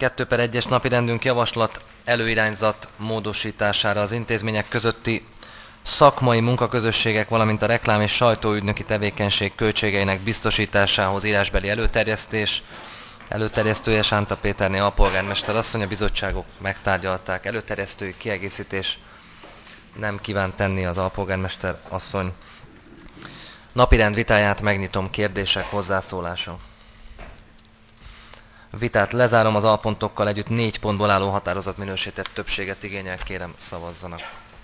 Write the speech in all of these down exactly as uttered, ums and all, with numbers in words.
kettő per egyes napirendünk javaslat előirányzat módosítására az intézmények közötti szakmai munkaközösségek, valamint a reklám és sajtóügynöki tevékenység költségeinek biztosításához írásbeli előterjesztés. Előterjesztője Sánta Péterné alpolgármester asszony, a bizottságok megtárgyalták. Előterjesztői kiegészítés nem kíván tenni az alpolgármester asszony. Napirend vitáját megnyitom, kérdések, hozzászólások. Vitát lezárom, az alpontokkal együtt négy pontból álló határozat minősített többséget igényel, kérem szavazzanak.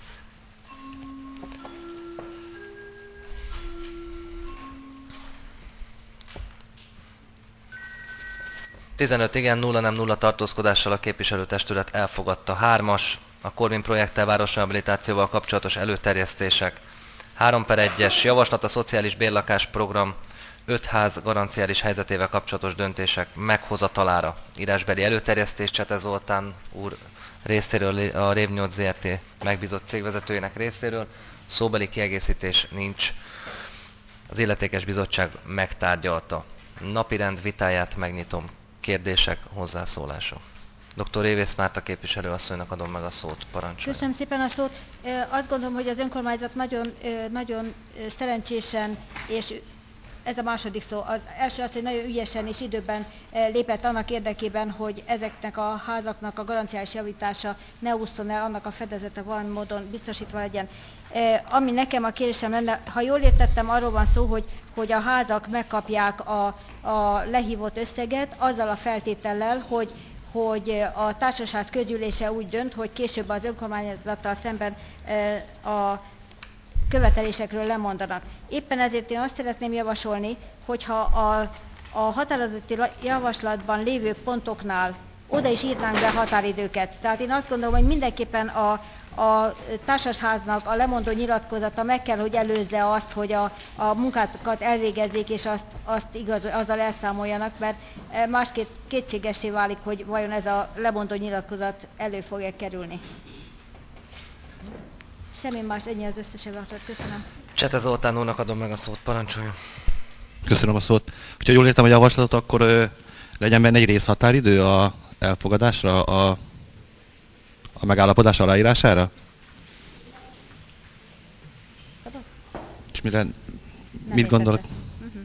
tizenöt igen, nulla nem, nulla tartózkodással a képviselőtestület elfogadta. Hármas, a Corvin projekttel városrehabilitációval kapcsolatos előterjesztések. három per egyes, javaslat a szociális bérlakás program öt ház garanciális helyzetével kapcsolatos döntések meghozatalára. Írásbeli előterjesztés Csete Zoltán úr részéről, a Rév nyolc Zrt. Megbízott cégvezetőjének részéről. Szóbeli kiegészítés nincs. Az illetékes bizottság megtárgyalta. Napirend vitáját megnyitom. Kérdések, hozzászólások. doktor Révész Márta képviselőasszonynak adom meg a szót, parancsolja. Köszönöm szépen a szót. Azt gondolom, hogy az önkormányzat nagyon, nagyon szerencsésen, és ez a második szó, az első az, hogy nagyon ügyesen és időben lépett annak érdekében, hogy ezeknek a házaknak a garanciális javítása ne ússzon el, annak a fedezete valami módon biztosítva legyen. Ami nekem a kérésem lenne, ha jól értettem, arról van szó, hogy, hogy a házak megkapják a, a lehívott összeget, azzal a feltétellel, hogy hogy a társasház közgyűlése úgy dönt, hogy később az önkormányzattal szemben a követelésekről lemondanak. Éppen ezért én azt szeretném javasolni, hogyha a, a határozati javaslatban lévő pontoknál oda is írnánk be határidőket. Tehát én azt gondolom, hogy mindenképpen a, a társasháznak a lemondó nyilatkozata meg kell, hogy előzze azt, hogy a, a munkákat elvégezzék, és azt, azt igaz, azzal elszámoljanak, mert másképp kétségessé válik, hogy vajon ez a lemondó nyilatkozat elő fogja kerülni. Semmi más, ennyi az összes javaslat. Köszönöm. Csete Zoltán úrnak adom meg a szót, parancsoljon. Köszönöm a szót. Ha jól értem a javaslatot, akkor ö, legyen benne egy részhatáridő a elfogadásra, a, a megállapodás aláírására? És mire, mit gondolok? Uh-huh.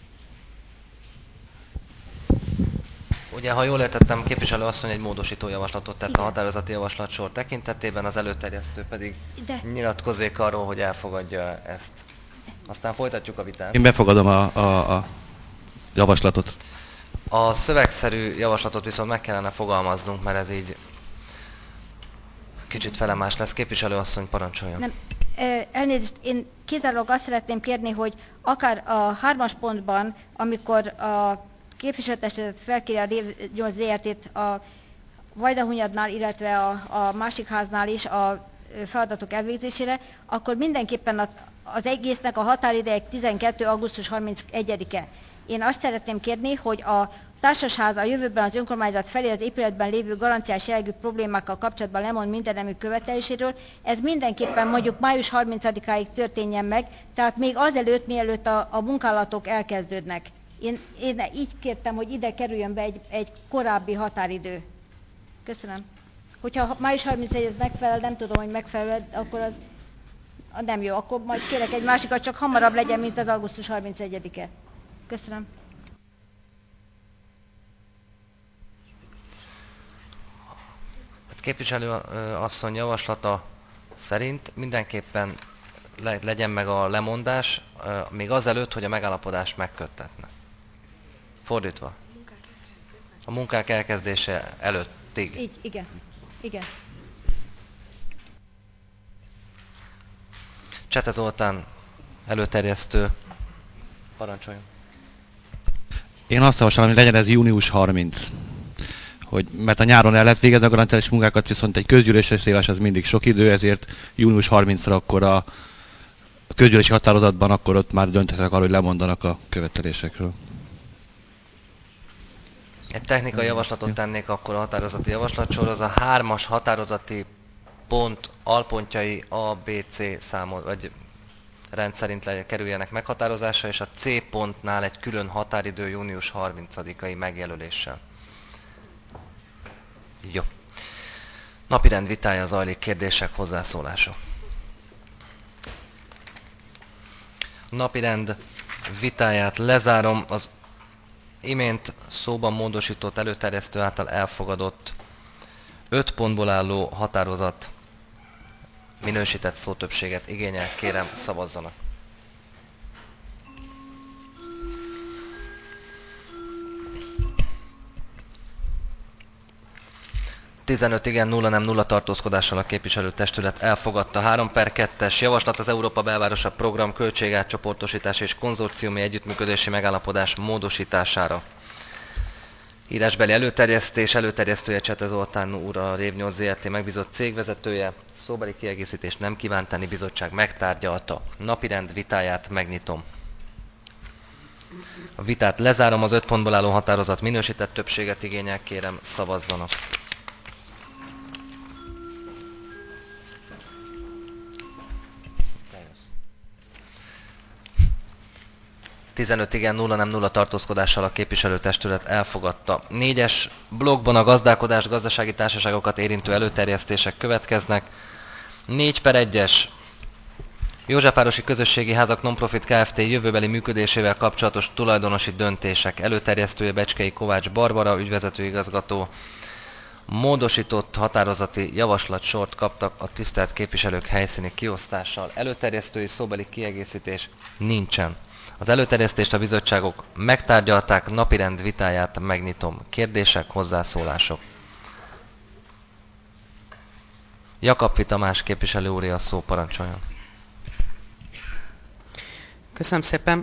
Ugye, ha jól értettem, képviselő asszony egy módosító javaslatot tett. Igen. A határozati javaslat sor tekintetében, az előterjesztő pedig De. nyilatkozzék arról, hogy elfogadja ezt. Aztán folytatjuk a vitát. Én befogadom a, a, a javaslatot. A szövegszerű javaslatot viszont meg kellene fogalmaznunk, mert ez így kicsit felemás lesz. Képviselő asszony, parancsoljon. Nem. Elnézést, én kizárólag azt szeretném kérni, hogy akár a hármas pontban, amikor a képviselőtestület felkéri a Rév nyolc Zrt-t a Vajdahunyadnál, illetve a, a másik háznál is a feladatok elvégzésére, akkor mindenképpen a, az egésznek a határideje tizenkettő augusztus harmincegyedike. Én azt szeretném kérni, hogy a társasház a jövőben az önkormányzat felé az épületben lévő garanciás jellegű problémákkal kapcsolatban lemond mindennemű követeléséről. Ez mindenképpen mondjuk május harmincadikáig történjen meg, tehát még azelőtt, mielőtt a, a munkálatok elkezdődnek. Én, én így kértem, hogy ide kerüljön be egy, egy korábbi határidő. Köszönöm. Hogyha május harmincegy ez megfelel, nem tudom, hogy megfelel, akkor az nem jó. Akkor majd kérek egy másikat, csak hamarabb legyen, mint az augusztus harmincegyedike. Köszönöm. Képviselő asszony javaslata szerint mindenképpen le, legyen meg a lemondás, még azelőtt, hogy a megállapodást megköttetne. Fordítva. A munkák elkezdése előttig. Így, igen. Igen. Csete Zoltán, előterjesztő, parancsoljon. Én azt javaslom, hogy legyen ez június harmincadika. Hogy, mert a nyáron el lehet végezni a garanciális munkákat, viszont egy közgyűléses szélás az mindig sok idő, ezért június harmincadikra akkor a, a közgyűlési határozatban akkor ott már döntetek arról, hogy lemondanak a követelésekről. Egy technikai javaslatot tennék akkor a határozati javaslatsorhoz. A hármas határozati pont alpontjai A, B, C számot, vagy rendszerint le, kerüljenek meghatározásra, és a C pontnál egy külön határidő június harmincadikai megjelöléssel. Jó. Napirend vitája zajlik, kérdések, hozzászólások. Napirend vitáját lezárom. Az imént szóban módosított előterjesztő által elfogadott öt pontból álló határozat minősített szótöbbséget igényel. Kérem, szavazzanak. tizenöt igen, nulla nem, nulla tartózkodással a képviselőtestület elfogadta. három per kettes javaslat az Európa Belvárosa Program költségátcsoportosítás és konzorciumi együttműködési megállapodás módosítására. Írásbeli előterjesztés, előterjesztője Csete Zoltán úr, a Rév nyolc Zé Er Té megbízott cégvezetője. Szóbeli kiegészítést nem kívánt tenni, bizottság megtárgyalta. Napirend vitáját megnyitom. A vitát lezárom, az öt pontból álló határozat minősített többséget igényel, kérem, szavazzanak. tizenöt igen, nulla nem, nulla tartózkodással a képviselőtestület elfogadta. négyes blokkban a gazdálkodás, gazdasági társaságokat érintő előterjesztések következnek. négy per egyes Józsefvárosi Közösségi Házak Nonprofit Kft. Jövőbeli működésével kapcsolatos tulajdonosi döntések. Előterjesztője Becskei Kovács Barbara, ügyvezetőigazgató. Módosított határozati javaslatsort kaptak a tisztelt képviselők helyszíni kiosztással. Előterjesztői szóbeli kiegészítés nincsen. Az előterjesztést a bizottságok megtárgyalták, napirend vitáját megnyitom. Kérdések, hozzászólások. Jakab Tamás képviselő úré a szó, parancsoljon. Köszönöm szépen.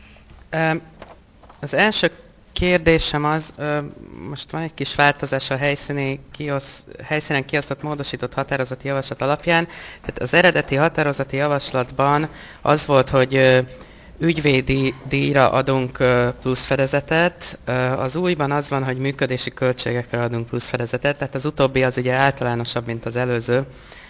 Az első kérdésem az, most van egy kis változás a helyszíni kiosz, helyszínen kiosztott módosított határozati javaslat alapján. Tehát az eredeti határozati javaslatban az volt, hogy ügyvédi díjra adunk plusz fedezetet, az újban az van, hogy működési költségekre adunk plusz fedezetet, tehát az utóbbi az ugye általánosabb, mint az előző.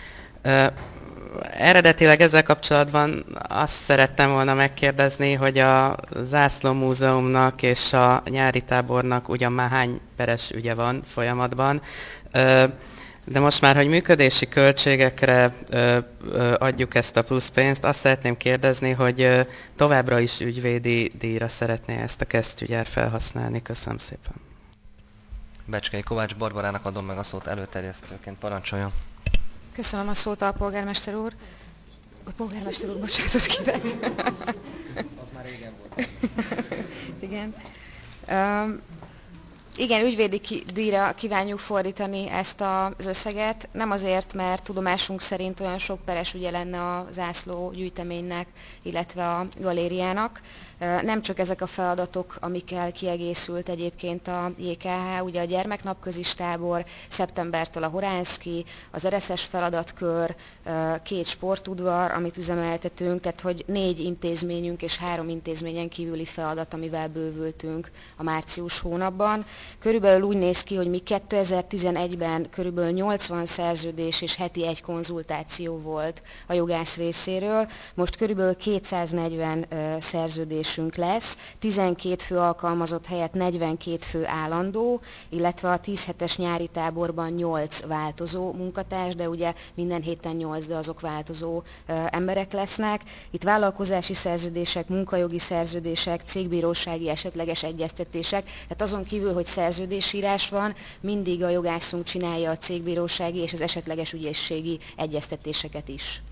Eredetileg ezzel kapcsolatban azt szerettem volna megkérdezni, hogy a Zászló Múzeumnak és a nyári tábornak ugyan már hány peres ügye van folyamatban, de most már, hogy működési költségekre adjuk ezt a plusz pénzt, azt szeretném kérdezni, hogy továbbra is ügyvédi díjra szeretné ezt a kesztyűgyár felhasználni. Köszönöm szépen. Becskei Kovács Barbarának adom meg a szót előterjesztőként, parancsoljon. Köszönöm a szót, a polgármester úr. A polgármester úr, bocsánatot kívánok. Az már régen volt. Igen. Um, igen, ügyvédi ki, díjra kívánjuk fordítani ezt az összeget. Nem azért, mert tudomásunk szerint olyan sok peres ügye lenne a zászló gyűjteménynek, illetve a galériának. Nem csak ezek a feladatok, amikkel kiegészült egyébként a jé ká há, ugye a gyermeknapközis tábor, szeptembertől a Horánszki, az er es es feladatkör, két sportudvar, amit üzemeltetünk, tehát hogy négy intézményünk és három intézményen kívüli feladat, amivel bővültünk a március hónapban. Körülbelül úgy néz ki, hogy mi kétezer-tizenegyben körülbelül nyolcvan szerződés és heti egy konzultáció volt a jogász részéről, most körülbelül kétszáznegyven szerződés lesz, tizenkét fő alkalmazott helyett negyvenkét fő állandó, illetve a tíz hetes nyári táborban nyolc változó munkatárs, de ugye minden héten nyolc, de azok változó ö, emberek lesznek. Itt vállalkozási szerződések, munkajogi szerződések, cégbírósági esetleges egyeztetések, tehát azon kívül, hogy szerződésírás van, mindig a jogászunk csinálja a cégbírósági és az esetleges ügyészségi egyeztetéseket is.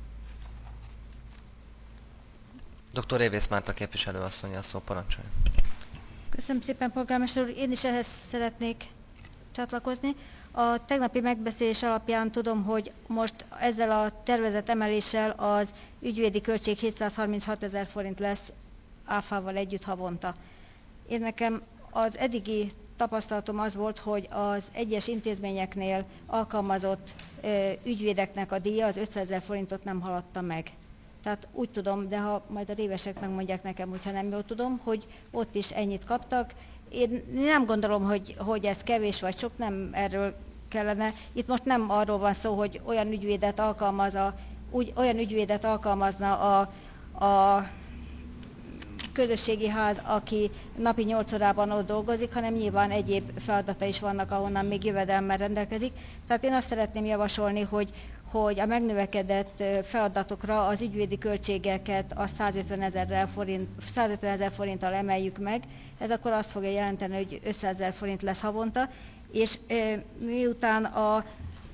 doktor Révész Márta képviselő asszony, a szó, parancsolja. Köszönöm szépen, polgármester úr. Én is ehhez szeretnék csatlakozni. A tegnapi megbeszélés alapján tudom, hogy most ezzel a tervezett emeléssel az ügyvédi költség hétszázharminchat ezer forint lesz áfával együtt havonta. Én nekem az eddigi tapasztalatom az volt, hogy az egyes intézményeknél alkalmazott ö, ügyvédeknek a díja az ötszázezer forintot nem haladta meg. Tehát úgy tudom, de ha majd a révesek megmondják nekem, hogyha nem jól tudom, hogy ott is ennyit kaptak. Én nem gondolom, hogy, hogy ez kevés vagy sok, nem erről kellene. Itt most nem arról van szó, hogy olyan ügyvédet alkalmaz a, úgy, olyan ügyvédet alkalmazna a, a közösségi ház, aki napi nyolc órában ott dolgozik, hanem nyilván egyéb feladata is vannak, ahonnan még jövedelemmel rendelkezik. Tehát én azt szeretném javasolni, hogy, hogy a megnövekedett feladatokra az ügyvédi költségeket a százötven ezer forint, százötven ezer forinttal emeljük meg. Ez akkor azt fogja jelenteni, hogy ötszáz ezer forint lesz havonta, és e, miután a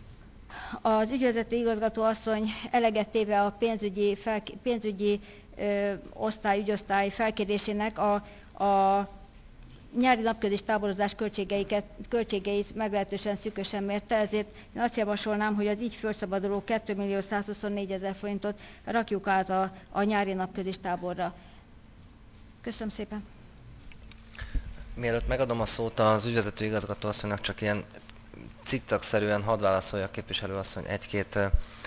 az ügyvezető igazgató asszony eleget téve a pénzügyi, fel, pénzügyi ö, osztály, ügyosztály felkérésének a, a nyári napközis táborozás költségeiket, költségeit meglehetősen szűkösen mérte, ezért én azt javasolnám, hogy az így felszabaduló két millió százhuszonnégy ezer forintot rakjuk át a, a nyári napközis táborra. Köszönöm szépen. Mielőtt megadom a szót az ügyvezető igazgató asszonynak, csak ilyen cikcakszerűen hadd válaszolja a képviselőasszony egy-két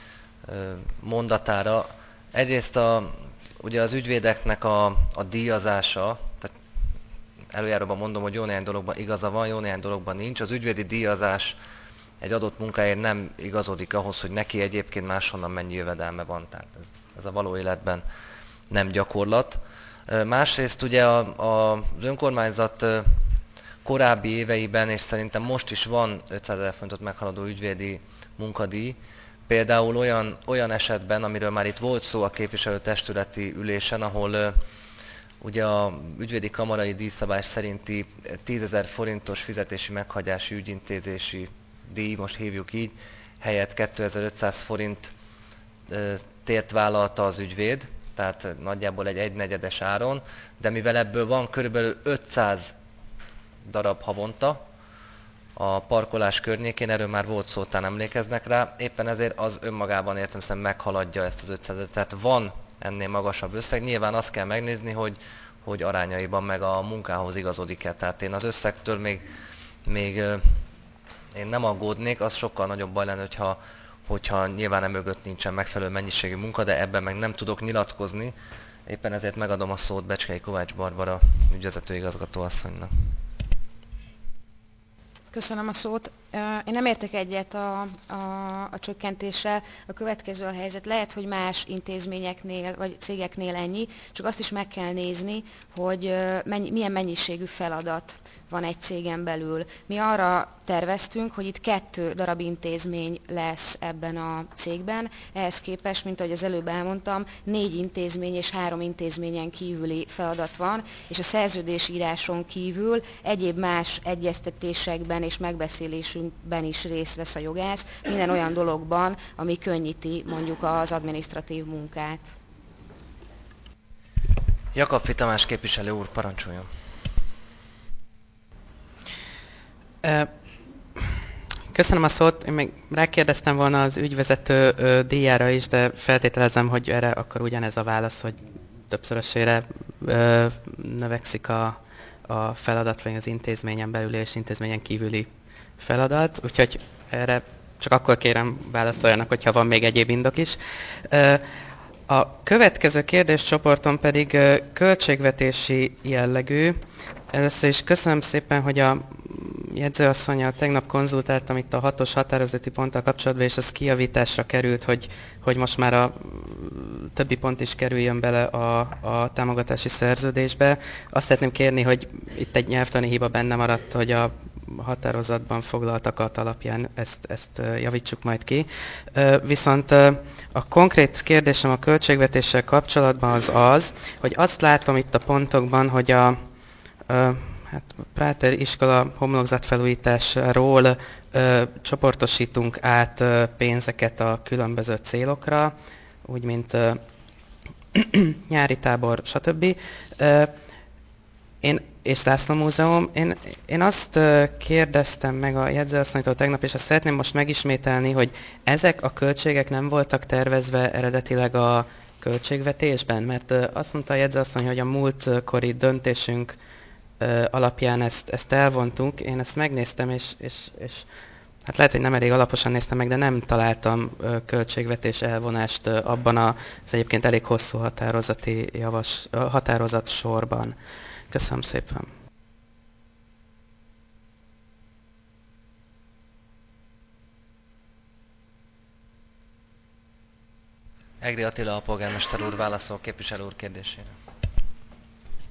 mondatára. Egyrészt a, ugye az ügyvédeknek a, a díjazása, tehát előjáróban mondom, hogy jó néhány dologban igaza van, jó néhány dologban nincs. Az ügyvédi díjazás egy adott munkáért nem igazodik ahhoz, hogy neki egyébként máshonnan mennyi jövedelme van. Tehát ez, ez a való életben nem gyakorlat. Másrészt ugye a, a, az önkormányzat korábbi éveiben, és szerintem most is van ötszáz ezer forintot meghaladó ügyvédi munkadíj, például olyan, olyan esetben, amiről már itt volt szó a képviselőtestületi ülésen, ahol uh, ugye a ügyvédi kamarai díjszabály szerinti tízezer forintos fizetési meghagyási ügyintézési díj, most hívjuk így, helyett kétezer-ötszáz forint uh, tért vállalta az ügyvéd, tehát nagyjából egy egynegyedes áron, de mivel ebből van körülbelül ötszáz darab havonta a parkolás környékén, erről már volt szó, talán emlékeznek rá, éppen ezért az önmagában értelemszerűen meghaladja ezt az ötszázat. Tehát van ennél magasabb összeg, nyilván azt kell megnézni, hogy, hogy arányaiban meg a munkához igazodik-e. Tehát én az összegtől még, még én nem aggódnék, az sokkal nagyobb baj lenne, hogyha, hogyha nyilván emögött nincsen megfelelő mennyiségű munka, de ebben meg nem tudok nyilatkozni. Éppen ezért megadom a szót Becskei Kovács Barbara ügyvezető igazgató asszonynak. Köszönöm a szót. Én nem értek egyet a, a, a csökkentéssel. A következő a helyzet. Lehet, hogy más intézményeknél vagy cégeknél ennyi, csak azt is meg kell nézni, hogy mennyi, milyen mennyiségű feladat van egy cégen belül. Mi arra terveztünk, hogy itt kettő darab intézmény lesz ebben a cégben. Ehhez képest, mint ahogy az előbb elmondtam, négy intézmény és három intézményen kívüli feladat van, és a szerződésíráson kívül egyéb más egyeztetésekben és megbeszélésünkben is részt vesz a jogász, minden olyan dologban, ami könnyíti mondjuk az adminisztratív munkát. Jakab Tamás képviselő úr, parancsoljon! Köszönöm a szót. Én még rákérdeztem volna az ügyvezető díjára is, de feltételezem, hogy erre akkor ugyanez a válasz, hogy többszörösére növekszik a, a feladat, vagy az intézményen belüli és intézményen kívüli feladat. Úgyhogy erre csak akkor kérem válaszoljanak, hogyha van még egyéb indok is. A következő kérdéscsoporton pedig költségvetési jellegű. Először is köszönöm szépen, hogy a jegyzőasszonnyal tegnap konzultáltam itt a hatos határozati ponttal kapcsolatban, és ez kijavításra került, hogy, hogy most már a többi pont is kerüljön bele a, a támogatási szerződésbe. Azt szeretném kérni, hogy itt egy nyelvtani hiba benne maradt, hogy a határozatban foglaltakat alapján ezt, ezt javítsuk majd ki. Viszont a konkrét kérdésem a költségvetéssel kapcsolatban az az, hogy azt látom itt a pontokban, hogy a hát Práter iskola homlokzatfelújításról ö, csoportosítunk át ö, pénzeket a különböző célokra, úgy mint ö, nyári tábor, stb. Ö, én, és Zászló Múzeum. Én, én azt ö, kérdeztem meg a jegyzőasszonytól tegnap, és azt szeretném most megismételni, hogy ezek a költségek nem voltak tervezve eredetileg a költségvetésben, mert ö, azt mondta a jegyzőasszony, hogy a múltkori döntésünk alapján ezt, ezt elvontunk. Én ezt megnéztem, és, és, és hát lehet, hogy nem elég alaposan néztem meg, de nem találtam költségvetés elvonást abban az egyébként elég hosszú határozati javas, határozat sorban. Köszönöm szépen. Egri Attila alpolgármester úr válaszol képviselő úr kérdésére.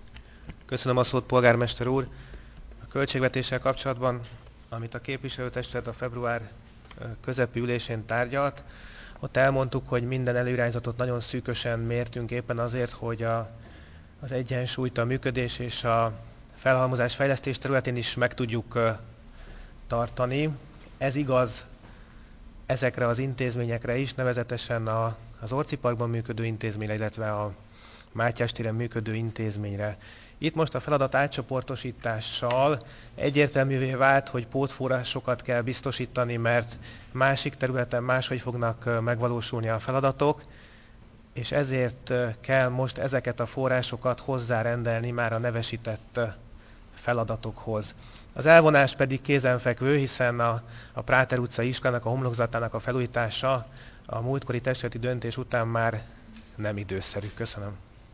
Köszönöm a szót, polgármester úr. A költségvetéssel kapcsolatban, amit a képviselőtestület a február közepi ülésén tárgyalt, ott elmondtuk, hogy minden előirányzatot nagyon szűkösen mértünk éppen azért, hogy a, az egyensúlyt, a működés és a felhalmozás fejlesztés területén is meg tudjuk tartani. Ez igaz ezekre az intézményekre is, nevezetesen a, az Orci Parkban működő intézményre, illetve a Mátyás téren működő intézményre. Itt most a feladat átcsoportosítással egyértelművé vált, hogy pótforrásokat kell biztosítani, mert másik területen máshogy fognak megvalósulni a feladatok, és ezért kell most ezeket a forrásokat hozzárendelni már a nevesített feladatokhoz. Az elvonás pedig kézenfekvő, hiszen a, a Práter utcai iskolának, a homlokzatának a felújítása a múltkori testületi döntés után már nem időszerű. Köszönöm.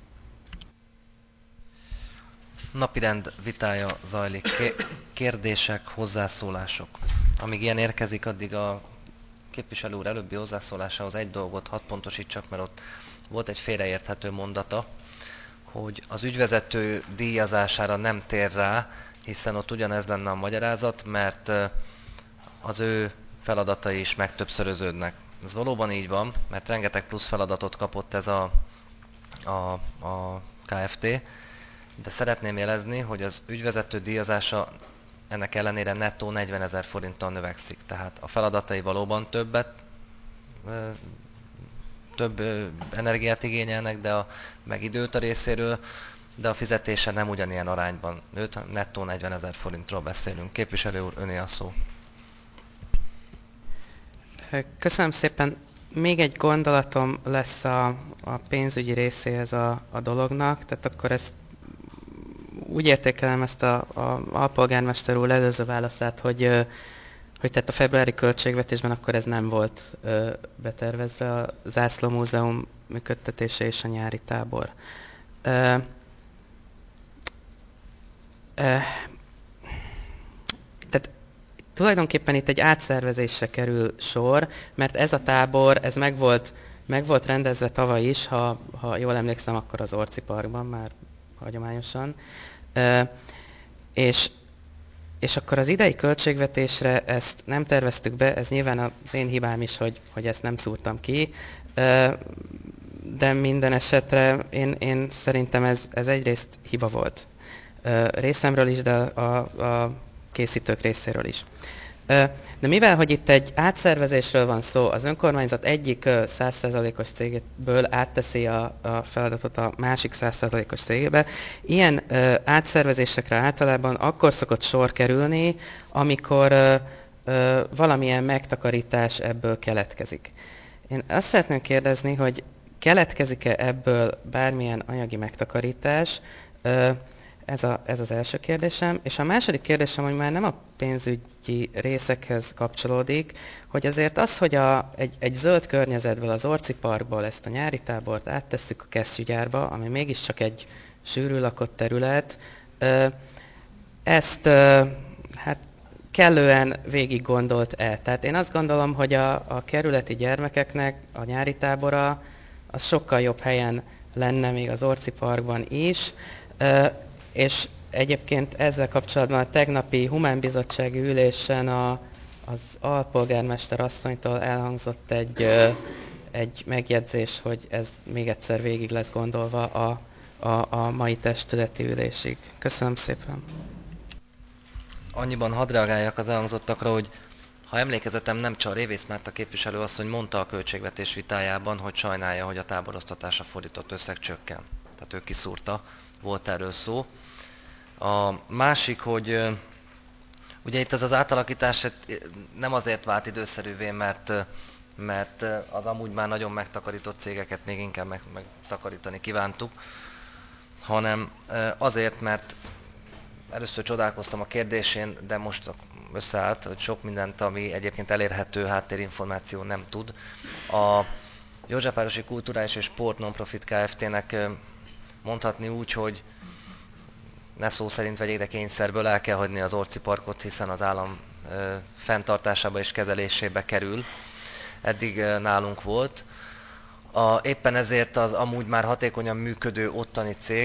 Napirend vitája zajlik. Kérdések, hozzászólások. Amíg ilyen érkezik, addig a képviselő úr előbbi hozzászólásához egy dolgot hadd pontosítsak, mert ott volt egy félreérthető mondata, hogy az ügyvezető díjazására nem tér rá, hiszen ott ugyanez lenne a magyarázat, mert az ő feladatai is megtöbbszöröződnek. Ez valóban így van, mert rengeteg plusz feladatot kapott ez a, a, a Kft., de szeretném jelezni, hogy az ügyvezető díjazása ennek ellenére nettó negyvenezer forinttal növekszik. Tehát a feladatai valóban többet, több energiát igényelnek, de a, meg időt a részéről, de a fizetése nem ugyanilyen arányban nőtt, nettó negyvenezer forintról beszélünk. Képviselő úr, öné a szó. Köszönöm szépen. Még egy gondolatom lesz a, a pénzügyi részéhez a, a dolognak, tehát akkor ezt úgy értékelem ezt a, a alpolgármester úr előző válaszát, hogy, hogy tehát a februári költségvetésben akkor ez nem volt ö, betervezve, a Zászló Múzeum működtetése és a nyári tábor. Ö, ö, tehát tulajdonképpen itt egy átszervezésre kerül sor, mert ez a tábor, ez meg volt, meg volt rendezve tavaly is, ha, ha jól emlékszem, akkor az Orci Parkban már hagyományosan. Uh, és, és akkor az idei költségvetésre ezt nem terveztük be, ez nyilván az én hibám is, hogy, hogy ezt nem szúrtam ki, uh, de minden esetre én, én szerintem ez, ez egyrészt hiba volt. Uh, részemről is, de a, a készítők részéről is. De mivel, hogy itt egy átszervezésről van szó, az önkormányzat egyik száz százalékos cégéből átteszi a, a feladatot a másik száz százalékos cégébe, ilyen ö, átszervezésekre általában akkor szokott sor kerülni, amikor ö, ö, valamilyen megtakarítás ebből keletkezik. Én azt szeretném kérdezni, hogy keletkezik-e ebből bármilyen anyagi megtakarítás, ö, Ez, a, ez az első kérdésem. És a második kérdésem, hogy már nem a pénzügyi részekhez kapcsolódik, hogy azért az, hogy a, egy, egy zöld környezetből, az Orci Parkból ezt a nyári tábort áttesszük a kesztyűgyárba, ami mégiscsak egy sűrű lakott terület, ezt hát kellően végig gondolt-e. Tehát én azt gondolom, hogy a, a kerületi gyermekeknek a nyári tábora az sokkal jobb helyen lenne még az Orci Parkban is, és egyébként ezzel kapcsolatban a tegnapi humánbizottsági ülésen a, az alpolgármester asszonytól elhangzott egy, egy megjegyzés, hogy ez még egyszer végig lesz gondolva a, a, a mai testületi ülésig. Köszönöm szépen. Annyiban hadd reagáljak az elhangzottakra, hogy ha emlékezetem nem csal, Révész Márta képviselő asszony mondta a költségvetés vitájában, hogy sajnálja, hogy a táborosztatásra fordított összeg csökken. Tehát ő kiszúrta, volt erről szó. A másik, hogy ugye itt ez az átalakítás nem azért vált időszerűvé, mert, mert az amúgy már nagyon megtakarított cégeket még inkább meg, megtakarítani kívántuk, hanem azért, mert először csodálkoztam a kérdésén, de most összeállt, hogy sok mindent, ami egyébként elérhető háttérinformáció nem tud. A Józsefvárosi Kulturális és Sport Nonprofit Kft-nek mondhatni úgy, hogy ne szó szerint vegyék, de kényszerből el kell hagyni az Orci Parkot, hiszen az állam ö, fenntartásába és kezelésébe kerül. Eddig ö, nálunk volt. A, éppen ezért az amúgy már hatékonyan működő ottani cég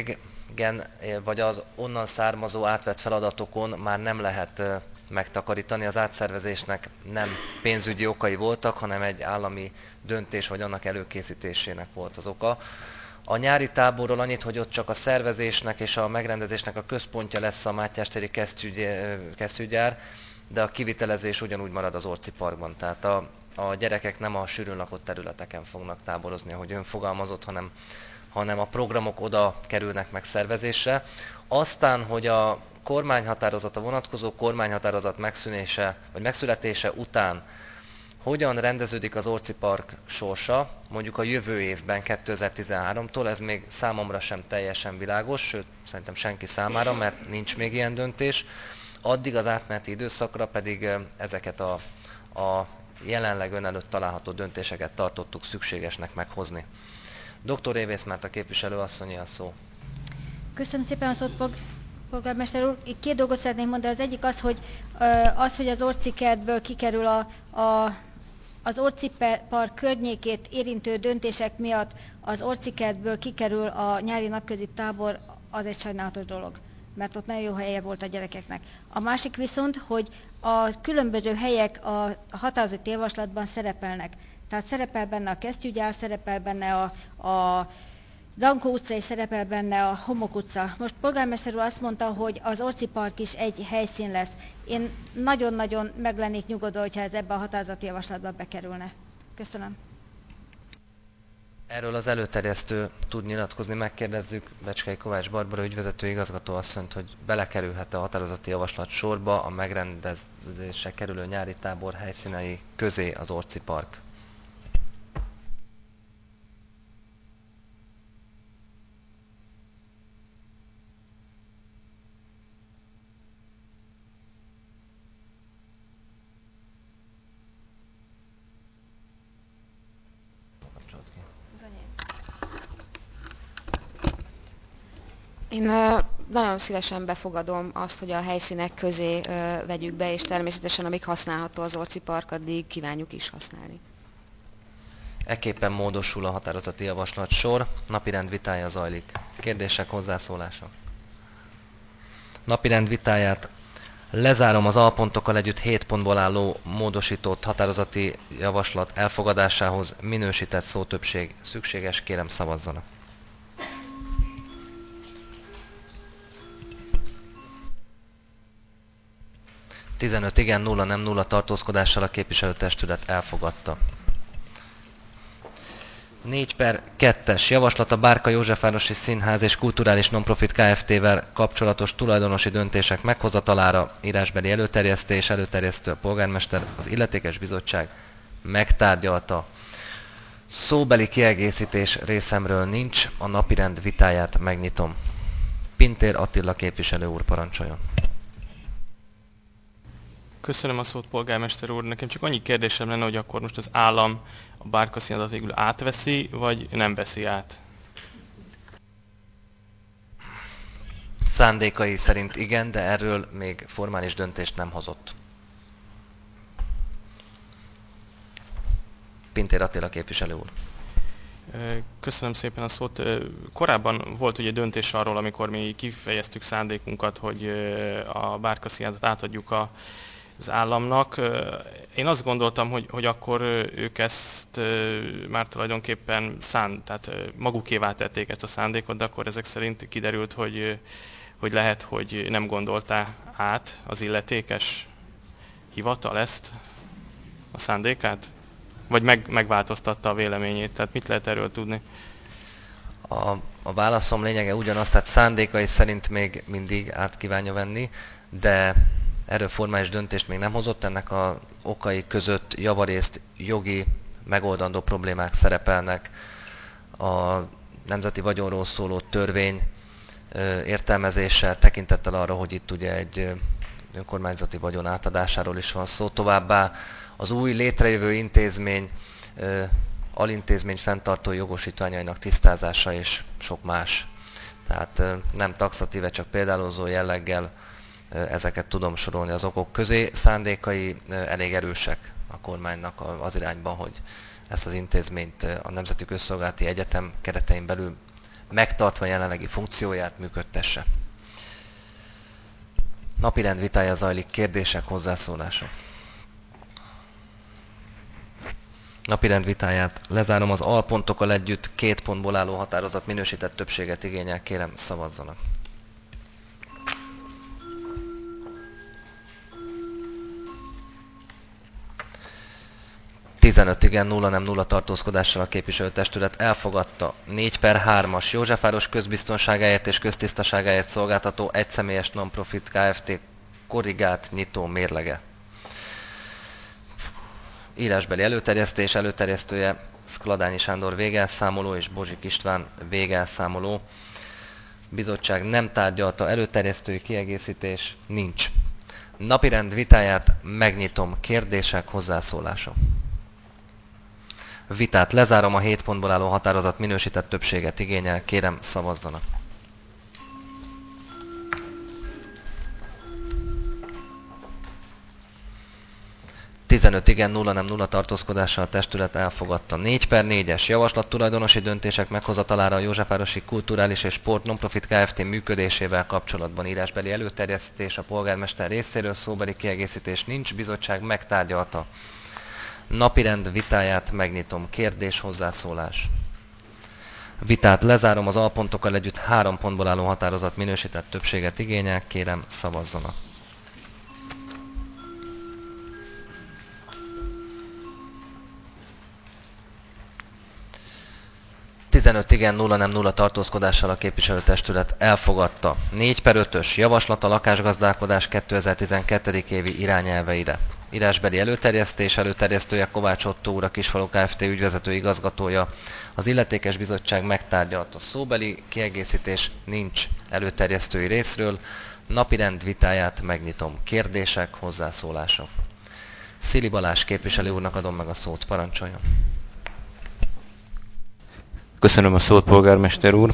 vagy az onnan származó átvett feladatokon már nem lehet megtakarítani. Az átszervezésnek nem pénzügyi okai voltak, hanem egy állami döntés vagy annak előkészítésének volt az oka. A nyári táborról annyit, hogy ott csak a szervezésnek és a megrendezésnek a központja lesz a Mátyástéri kesztyűgyár, de a kivitelezés ugyanúgy marad az Orci Parkban. Tehát a, a gyerekek nem a sűrűn lakott területeken fognak táborozni, ahogy ön fogalmazott, hanem, hanem a programok oda kerülnek meg szervezésre. Aztán, hogy a kormányhatározat, a vonatkozó kormányhatározat megszűnése, vagy megszületése után hogyan rendeződik az Orci Park sorsa, mondjuk a jövő évben, kétezer-tizenháromtól, ez még számomra sem teljesen világos, sőt, szerintem senki számára, mert nincs még ilyen döntés. Addig az átmeneti időszakra pedig ezeket a, a jelenleg ön előtt található döntéseket tartottuk szükségesnek meghozni. doktor Révész Márta képviselő asszonyi a szó. Köszönöm szépen a szót, polgármester úr. Két dolgot szeretnék mondani. Az egyik az, hogy az, hogy az Orci kertből kikerül a, a, az Orci Park környékét érintő döntések miatt az Orci kertből kikerül a nyári napközi tábor, az egy sajnálatos dolog, mert ott nagyon jó helye volt a gyerekeknek. A másik viszont, hogy a különböző helyek a határozati javaslatban szerepelnek. Tehát szerepel benne a kesztyűgyár, szerepel benne a, a Dankó utca és szerepel benne a Homok utca. Most polgármester úr azt mondta, hogy az Orci Park is egy helyszín lesz. Én nagyon-nagyon meg lennék nyugodva, hogyha ez ebbe a határozati javaslatba bekerülne. Köszönöm. Erről az előterjesztő tud nyilatkozni, megkérdezzük Becskei Kovács Barbara ügyvezető igazgatóasszonyt, hogy belekerülhet a határozati javaslat sorba a megrendezésre kerülő nyári tábor helyszínei közé az Orci Park. Én nagyon szívesen befogadom azt, hogy a helyszínek közé vegyük be, és természetesen amíg használható az Orci Park, addig kívánjuk is használni. Ekképpen módosul a határozati javaslat sor, napirend vitája zajlik. Kérdések, hozzászólások? Napirend vitáját lezárom. Az alpontokkal együtt hét pontból álló módosított határozati javaslat elfogadásához minősített szótöbbség szükséges, kérem szavazzanak. tizenöt igen, nulla nem, nulla tartózkodással a képviselőtestület elfogadta. négy per kettes javaslat a Bárka Józsefvárosi Színház és Kulturális Nonprofit Kft-vel kapcsolatos tulajdonosi döntések meghozatalára írásbeli előterjesztés, előterjesztő a polgármester, az illetékes bizottság megtárgyalta. Szóbeli kiegészítés részemről nincs, a napirend vitáját megnyitom. Pintér Attila képviselő úr, parancsoljon. Köszönöm a szót, polgármester úr. Nekem csak annyi kérdésem lenne, hogy akkor most az állam a Bárka Színházat végül átveszi, vagy nem veszi át? Szándékai szerint igen, de erről még formális döntést nem hozott. Pintér Attila képviselő úr. Köszönöm szépen a szót. Korábban volt ugye döntés arról, amikor mi kifejeztük szándékunkat, hogy a Bárka Színházat átadjuk a az államnak. Én azt gondoltam, hogy, hogy akkor ők ezt már tulajdonképpen szán, tehát magukévá tették ezt a szándékot, de akkor ezek szerint kiderült, hogy, hogy lehet, hogy nem gondolta át az illetékes hivatal ezt a szándékát? Vagy meg, megváltoztatta a véleményét? Tehát mit lehet erről tudni? A, a válaszom lényege ugyanaz, tehát szándékai szerint még mindig át kívánja venni, de erről formális döntést még nem hozott, ennek a okai között javarészt jogi megoldandó problémák szerepelnek. A nemzeti vagyonról szóló törvény értelmezése tekintettel arra, hogy itt ugye egy önkormányzati vagyon átadásáról is van szó. Továbbá az új létrejövő intézmény, alintézmény fenntartó jogosítványainak tisztázása és sok más. Tehát nem taxatíve, csak példálozó jelleggel ezeket tudom sorolni az okok közé. Szándékai elég erősek a kormánynak az irányban, hogy ezt az intézményt a Nemzeti Közszolgálati Egyetem keretein belül megtartva jelenlegi funkcióját működtesse. Napirend vitája zajlik, kérdések, hozzászólások. Napirend vitáját lezárom, az alpontokkal együtt két pontból álló határozat minősített többséget igényel, kérem szavazzanak. tizenöt igen, nulla nem, nulla tartózkodással a képviselőtestület elfogadta négy per hármas Józsefváros közbiztonságáért és köztisztaságáért szolgáltató egyszemélyes non-profit Kft. Korrigált nyitó mérlege. Írásbeli előterjesztés, előterjesztője Szkladányi Sándor végelszámoló és Bozsik István végelszámoló. Bizottság nem tárgyalta, előterjesztői kiegészítés nincs. Napirend vitáját megnyitom, kérdések, hozzászólások. Vitát lezárom, a hét pontból álló határozat minősített többséget igényel, kérem szavazzanak. tizenöt igen, nulla nem, nulla tartózkodással a testület elfogadta. négy per négyes javaslat tulajdonosi döntések meghozatalára a Józsefvárosi Kulturális és Sport Nonprofit Kft. Működésével kapcsolatban írásbeli előterjesztés a polgármester részéről, szóbeli kiegészítés nincs, bizottság megtárgyalta. Napirend vitáját megnyitom, kérdés, hozzászólás. Vitát lezárom, az alpontokkal együtt három pontból álló határozat minősített többséget igényel, kérem szavazzanak. tizenöt igen, nulla nem, nulla tartózkodással a képviselőtestület elfogadta. négy per ötös javaslat a lakásgazdálkodás kétezer-tizenkettő. évi irányelveire. Írásbeli előterjesztés, előterjesztője Kovács Ottó úr, a Kisfalu Kft. Ügyvezető igazgatója. Az illetékes bizottság megtárgyalta, szóbeli kiegészítés nincs előterjesztői részről. Napirend vitáját megnyitom. Kérdések, hozzászólások. Szili Balázs képviselő úrnak adom meg a szót, parancsoljon. Köszönöm a szót, polgármester úr.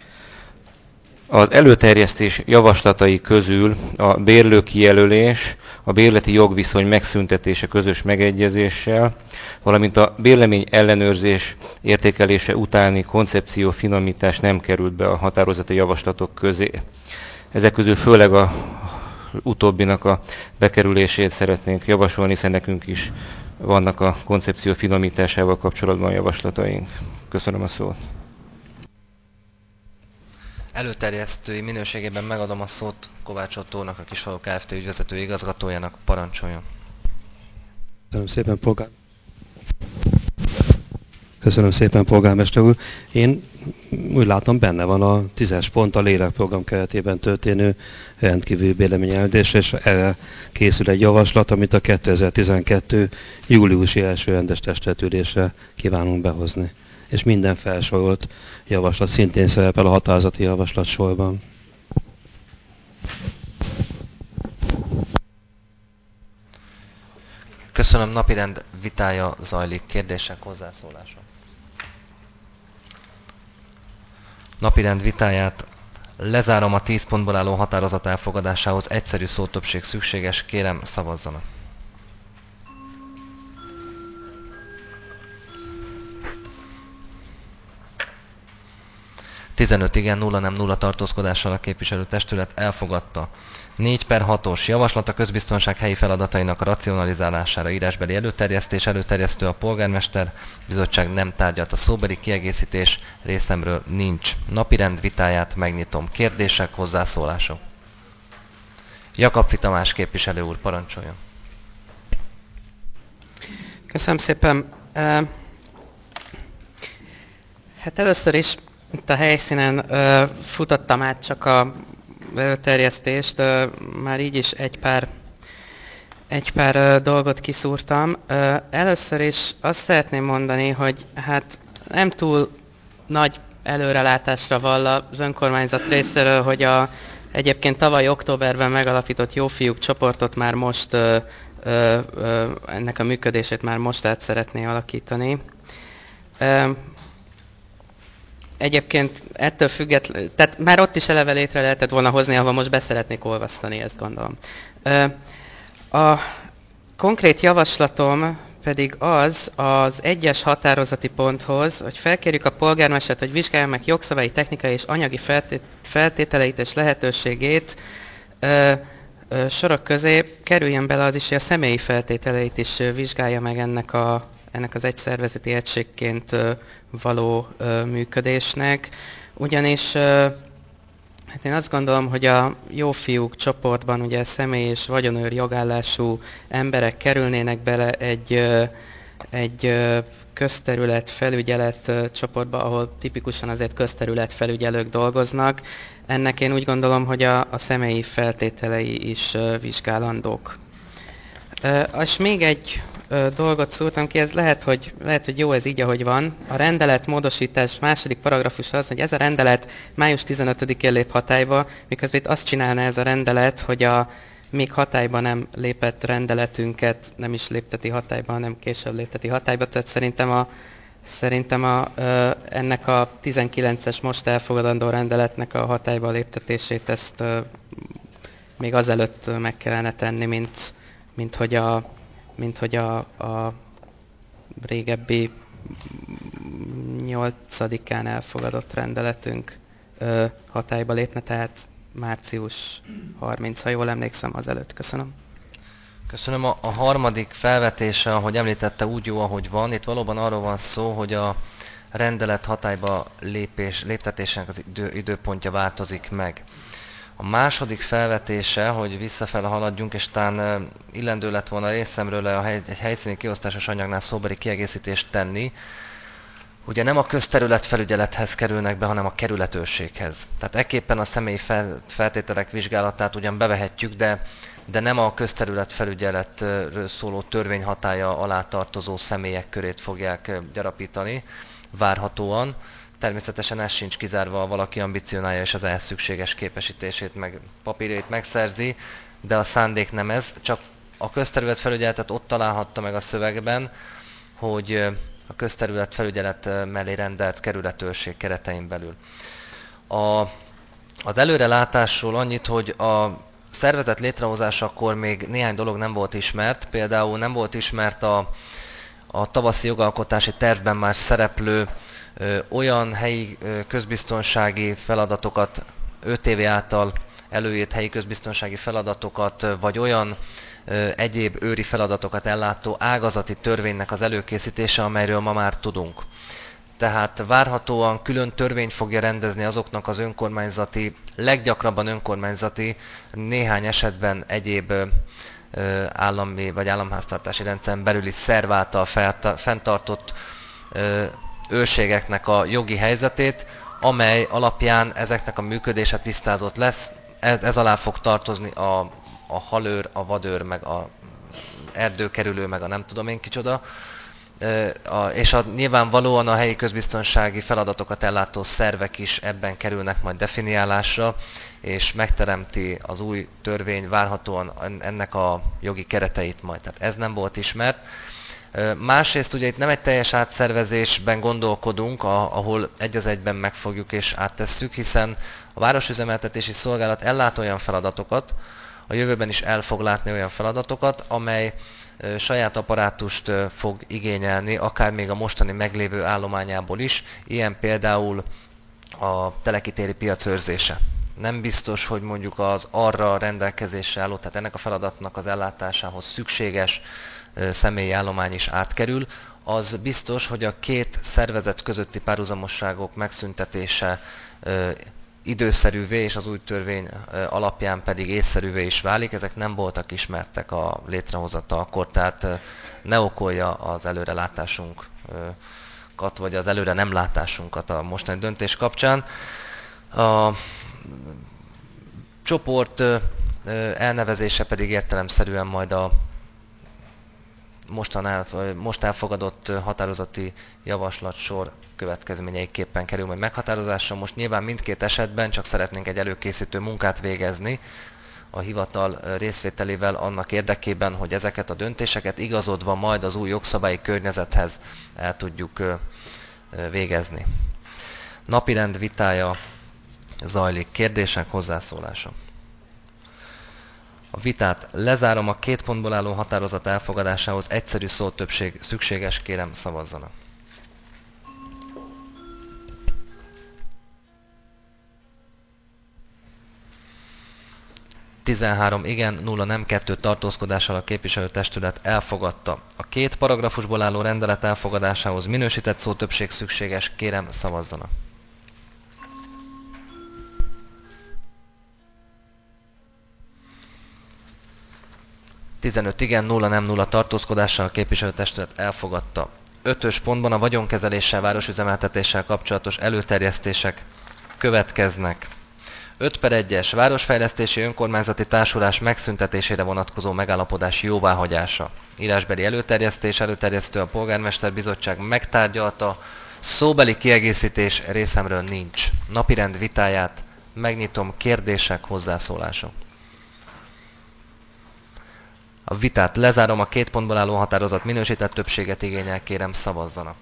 Az előterjesztés javaslatai közül a bérlőkijelölés, a bérleti jogviszony megszüntetése közös megegyezéssel, valamint a bérlemény ellenőrzés értékelése utáni koncepció finomítás nem került be a határozati javaslatok közé. Ezek közül főleg a utóbbinak a bekerülését szeretnénk javasolni, hiszen nekünk is vannak a koncepció finomításával kapcsolatban javaslataink. Köszönöm a szót. Előterjesztői minőségében megadom a szót Kovács Ottónak, a Kisfalu Kft. Ügyvezető igazgatójának, parancsoljon. Köszönöm szépen, polgár... Köszönöm szépen, polgármester úr. Én úgy látom, benne van a tízes pont a lélekprogram keretében történő rendkívüli véleményelődés, és erre készül egy javaslat, amit a kétezer-tizenkettő. júliusi első rendes testületülésre kívánunk behozni. És minden felsorolt javaslat szintén szerepel a határozati javaslat sorban. Köszönöm, napirend vitája zajlik. Kérdések, hozzászólások. Napirend vitáját lezárom, a tíz pontból álló határozat elfogadásához egyszerű szótöbbség szükséges, kérem szavazzanak. tizenöt igen, nulla nem, nulla tartózkodással a képviselőtestület elfogadta. négy per hatos javaslat a közbiztonság helyi feladatainak a racionalizálására, írásbeli előterjesztés, előterjesztő a polgármester, bizottság nem tárgyalt, a szóbeli kiegészítés részemről nincs. Napirend vitáját megnyitom. Kérdések, hozzászólások. Jakab Tamás képviselő úr, parancsoljon. Köszönöm szépen. Hát először is itt a helyszínen futottam át csak a terjesztést, már így is egy pár, egy pár dolgot kiszúrtam. Először is azt szeretném mondani, hogy hát nem túl nagy előrelátásra vall az önkormányzat részéről, hogy a egyébként tavaly októberben megalapított Jófiúk csoportot már most, ennek a működését már most át szeretné alakítani. Egyébként ettől függetlenül, tehát már ott is eleve létre lehetett volna hozni, ahol most beszeretnék olvasztani, ezt gondolom. A konkrét javaslatom pedig az az egyes határozati ponthoz, hogy felkérjük a polgármestert, hogy vizsgálja meg jogszabályi, technikai és anyagi feltét, feltételeit és lehetőségét, ö, ö, sorok közé kerüljön bele az is, hogy a személyi feltételeit is vizsgálja meg ennek, a, ennek az egyszervezeti egységként való ö, működésnek. Ugyanis ö, hát én azt gondolom, hogy a jó fiúk csoportban ugye személy és vagyonőr jogállású emberek kerülnének bele egy, ö, egy ö, közterület felügyelet ö, csoportba, ahol tipikusan azért közterület felügyelők dolgoznak. Ennek én úgy gondolom, hogy a, a személyi feltételei is ö, vizsgálandók. Ö, és még egy ö, dolgot szúrtam ki, ez lehet hogy, lehet, hogy jó ez így, ahogy van. A rendelet módosítás második paragrafus az, hogy ez a rendelet május tizenötödikén lép hatályba, miközben itt azt csinálna ez a rendelet, hogy a még hatályba nem lépett rendeletünket nem is lépteti hatályba, hanem később lépteti hatályba. Tehát szerintem, a, szerintem a, ö, ennek a tizenkilences most elfogadandó rendeletnek a hatályba léptetését ezt ö, még azelőtt meg kellene tenni, mint, mint hogy a, mint hogy a, a régebbi nyolcadikán elfogadott rendeletünk ö, hatályba lépne, tehát március harmincadika, ha jól emlékszem, azelőtt. Köszönöm. Köszönöm. A, a harmadik felvetése, ahogy említette, úgy jó, ahogy van. Itt valóban arról van szó, hogy a rendelet hatályba lépés, léptetésének az idő, időpontja változik meg. A második felvetése, hogy visszafele haladjunk, és talán illendő lett volna részemről a hely, egy helyszíni kiosztásos anyagnál szóbeli kiegészítést tenni, ugye nem a közterület felügyelethez kerülnek be, hanem a kerületőrséghez. Tehát ekképpen a személyi fel, feltételek vizsgálatát ugyan bevehetjük, de, de nem a közterület felügyeletről szóló törvény hatálya alá tartozó személyek körét fogják gyarapítani, várhatóan. Természetesen ez sincs kizárva, valaki ambicionálja és az ehhez szükséges képesítését, meg papírjait megszerzi, de a szándék nem ez, csak a közterület felügyeletet ott találhatta meg a szövegben, hogy a közterület felügyelet mellé rendelt kerületőrség keretein belül. A, az előrelátásról annyit, hogy a szervezet létrehozásakor még néhány dolog nem volt ismert, például nem volt ismert a, a tavaszi jogalkotási tervben már szereplő ö, olyan helyi ö, közbiztonsági feladatokat, ÖTV által előírt helyi közbiztonsági feladatokat, vagy olyan ö, egyéb őri feladatokat ellátó ágazati törvénynek az előkészítése, amelyről ma már tudunk. Tehát várhatóan külön törvény fogja rendezni azoknak az önkormányzati, leggyakrabban önkormányzati, néhány esetben egyéb ö, állami vagy államháztartási rendszeren belüli szerv által fenntartott ö, őrségeknek a jogi helyzetét, amely alapján ezeknek a működése tisztázott lesz. Ez, ez alá fog tartozni a, a halőr, a vadőr, meg a erdőkerülő, meg a nem tudom én kicsoda. A, és a, nyilvánvalóan a helyi közbiztonsági feladatokat ellátó szervek is ebben kerülnek majd definiálásra, és megteremti az új törvény várhatóan ennek a jogi kereteit majd. Tehát ez nem volt ismert. Másrészt ugye itt nem egy teljes átszervezésben gondolkodunk, ahol egy az egyben megfogjuk és áttesszük, hiszen a Városüzemeltetési Szolgálat ellát olyan feladatokat, a jövőben is el fog látni olyan feladatokat, amely saját apparátust fog igényelni, akár még a mostani meglévő állományából is, ilyen például a telekitéri piac őrzése. Nem biztos, hogy mondjuk az arra rendelkezésre álló, tehát ennek a feladatnak az ellátásához szükséges személyi állomány is átkerül. Az biztos, hogy a két szervezet közötti párhuzamosságok megszüntetése időszerűvé, és az új törvény alapján pedig észszerűvé is válik. Ezek nem voltak ismertek a létrehozatalkor, tehát ne okolja az előrelátásunkat, vagy az előre nem látásunkat a mostani döntés kapcsán. A csoport elnevezése pedig értelemszerűen majd a mostan el, most elfogadott határozati javaslat sor következményeiképpen kerül majd meghatározásra. Most nyilván mindkét esetben csak szeretnénk egy előkészítő munkát végezni a hivatal részvételével annak érdekében, hogy ezeket a döntéseket igazodva majd az új jogszabályi környezethez el tudjuk végezni. Napirend vitája zajlik. Kérdések, hozzászólása? A vitát lezárom, a két pontból álló határozat elfogadásához egyszerű szótöbbség szükséges, kérem szavazzanak. tizenhárom igen, nulla nem, kettő tartózkodással a képviselőtestület elfogadta. A két paragrafusból álló rendelet elfogadásához minősített szótöbbség szükséges, kérem szavazzanak. tizenöt igen, nulla nem, nulla tartózkodással a képviselőtestület elfogadta. Ötös pontban a vagyonkezeléssel, városüzemeltetéssel kapcsolatos előterjesztések következnek. öt per egyes Városfejlesztési Önkormányzati Társulás megszüntetésére vonatkozó megállapodás jóváhagyása. Írásbeli előterjesztés, előterjesztő a Polgármester Bizottság megtárgyalta, szóbeli kiegészítés részemről nincs. Napirend vitáját megnyitom, kérdések, hozzászólások. A vitát lezárom, a két pontból álló határozat minősített többséget igényel, kérem szavazzanak.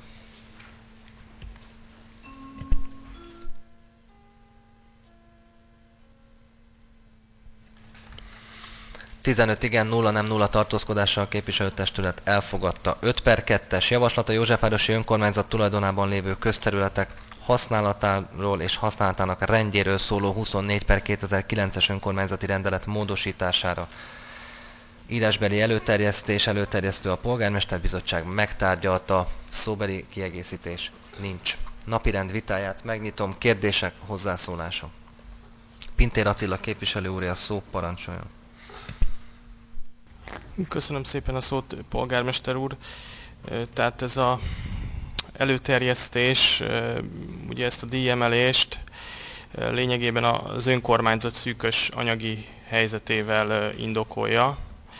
tizenöt igen, nulla nem, nulla tartózkodással a képviselőtestület elfogadta. öt per kettes Javaslat a Józsefvárosi Önkormányzat tulajdonában lévő közterületek használatáról és használatának rendjéről szóló huszonnégy per kétezer-kilences önkormányzati rendelet módosítására. Írásbeli előterjesztés, előterjesztő a Polgármester Bizottság megtárgyalta, szóbeli kiegészítés nincs. Napirend vitáját megnyitom, kérdések, hozzászólások. Pintér Attila képviselő úr, a szó, parancsoljon. Köszönöm szépen a szót, polgármester úr. Tehát ez a előterjesztés, ugye ezt a díjemelést lényegében az önkormányzat szűkös anyagi helyzetével indokolja.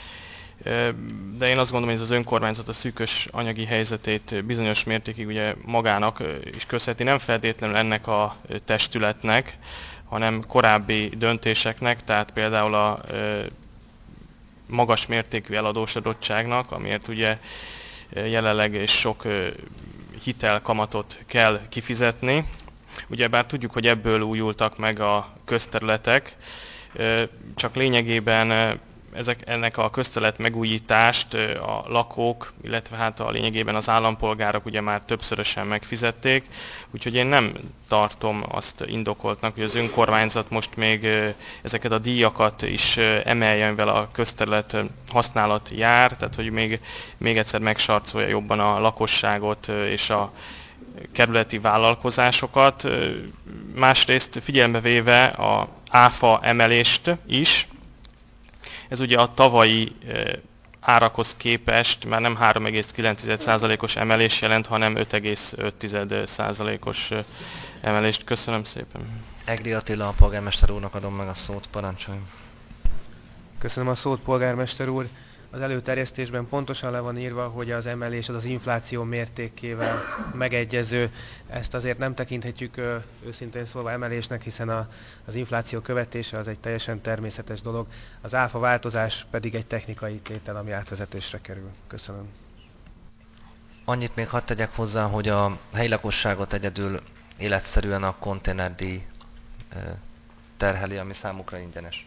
De én azt gondolom, hogy ez az önkormányzat a szűkös anyagi helyzetét bizonyos mértékig ugye magának is köszönheti, nem feltétlenül ennek a testületnek, hanem korábbi döntéseknek, tehát például a magas mértékű eladósodottságnak, amiért ugye jelenleg és sok hitelkamatot kell kifizetni. Ugyebár tudjuk, hogy ebből újultak meg a közterületek, csak lényegében ezek, ennek a közterület megújítást a lakók, illetve hát a lényegében az állampolgárok ugye már többszörösen megfizették, úgyhogy én nem tartom azt indokoltnak, hogy az önkormányzat most még ezeket a díjakat is emeljen, mivel a közterület használat jár, tehát hogy még, még egyszer megsarcolja jobban a lakosságot és a kerületi vállalkozásokat. Másrészt figyelembe véve a áfa emelést is, ez ugye a tavalyi árakhoz képest már nem három egész kilenc százalékos emelés jelent, hanem öt egész öt százalékos emelést. Köszönöm szépen. Egri Attila, a polgármester úrnak adom meg a szót, parancsoljon. Köszönöm a szót, polgármester úr. Az előterjesztésben pontosan le van írva, hogy az emelés az az infláció mértékével megegyező. Ezt azért nem tekinthetjük őszintén szólva emelésnek, hiszen a, az infláció követése az egy teljesen természetes dolog. Az áfa változás pedig egy technikai tétel, ami átvezetésre kerül. Köszönöm. Annyit még hadd tegyek hozzá, hogy a helyi lakosságot egyedül életszerűen a konténerdíj terheli, ami számukra ingyenes.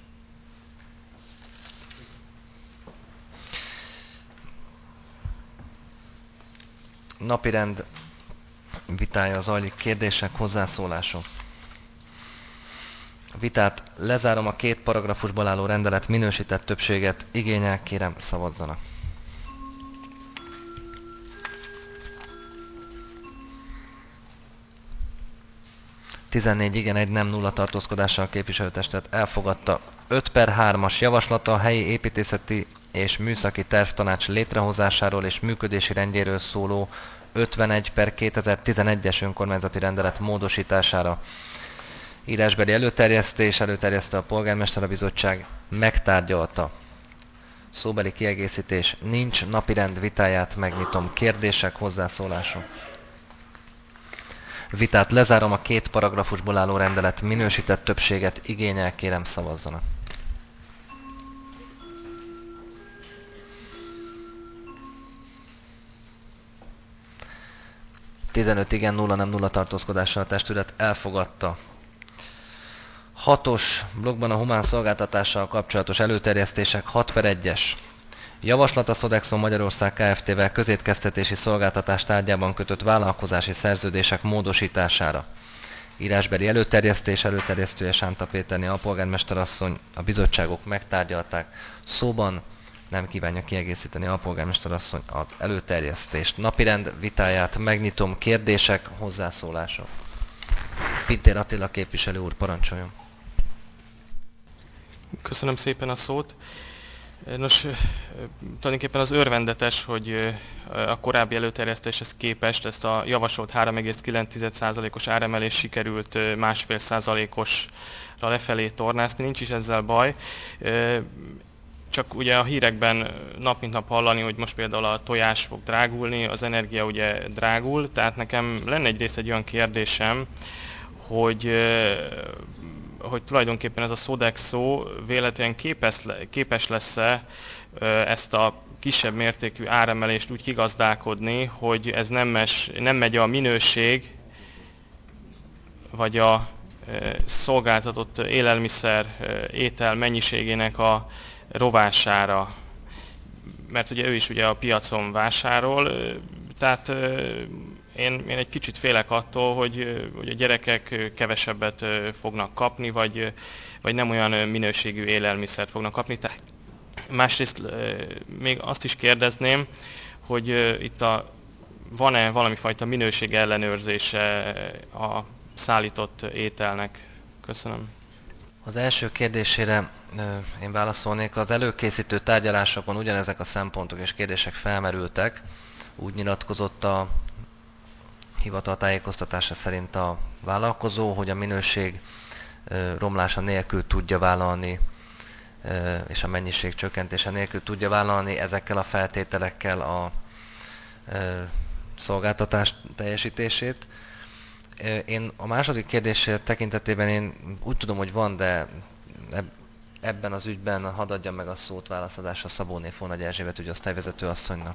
Napirend vitája zajlik, kérdések, hozzászólások. A vitát lezárom, a két paragrafusból álló rendelet minősített többséget igényel, kérem szavazzanak. tizennégy igen, egy nem, nulla tartózkodással a képviselőtestet elfogadta. öt per hármas javaslata a helyi építészeti és műszaki tervtanács létrehozásáról és működési rendjéről szóló ötvenegy per kétezer-tizenegyes önkormányzati rendelet módosítására. Írásbeli előterjesztés, előterjesztő a Polgármester Bizottság megtárgyalta. Szóbeli kiegészítés nincs, napirend vitáját megnyitom, kérdések, hozzászólások. Vitát lezárom, a két paragrafusból álló rendelet minősített többséget igényel, kérem szavazzanak. tizenöt igen, nulla nem, nulla tartózkodással a testület elfogadta. Hatos blokkban a humán szolgáltatással kapcsolatos előterjesztések hat per egyes. Javaslat a Sodexo Magyarország Kft-vel közétkeztetési szolgáltatás tárgyában kötött vállalkozási szerződések módosítására. Írásbeli előterjesztés, előterjesztője Sánta Péterné alpolgármesterasszony, a bizottságok megtárgyalták. Szóban nem kívánja kiegészíteni alpolgármesterasszony az előterjesztést. Napirend vitáját megnyitom, kérdések, hozzászólások. Pintér Attila képviselő úr, parancsoljon. Köszönöm szépen a szót. Nos, tulajdonképpen az örvendetes, hogy a korábbi előterjesztéshez képest ezt a javasolt három egész kilenc százalékos áremelés sikerült másfél százalékosra lefelé tornászni, nincs is ezzel baj. Csak ugye a hírekben nap mint nap hallani, hogy most például a tojás fog drágulni, az energia ugye drágul, tehát nekem lenne egyrészt egy olyan kérdésem, hogy hogy tulajdonképpen ez a Sodexo véletlenül képes, képes lesz-e ezt a kisebb mértékű áremelést úgy kigazdálkodni, hogy ez nem, mes, nem megy a minőség vagy a szolgáltatott élelmiszer, étel mennyiségének a rovására. Mert ugye ő is ugye a piacon vásárol, tehát Én, én egy kicsit félek attól, hogy, hogy a gyerekek kevesebbet fognak kapni, vagy, vagy nem olyan minőségű élelmiszert fognak kapni. Tehát másrészt még azt is kérdezném, hogy itt a, van-e valami fajta minőség ellenőrzése a szállított ételnek? Köszönöm. Az első kérdésére én válaszolnék. Az előkészítő tárgyalásokon ugyanezek a szempontok és kérdések felmerültek. Úgy nyilatkozott a hivatal tájékoztatása szerint a vállalkozó, hogy a minőség romlása nélkül tudja vállalni, és a mennyiség csökkentése nélkül tudja vállalni ezekkel a feltételekkel a szolgáltatás teljesítését. Én a második kérdés tekintetében én úgy tudom, hogy van, de ebben az ügyben hadd adjam meg a szót válaszadásra Szabóné Fónagy Erzsébet ügyosztályvezető asszonynak.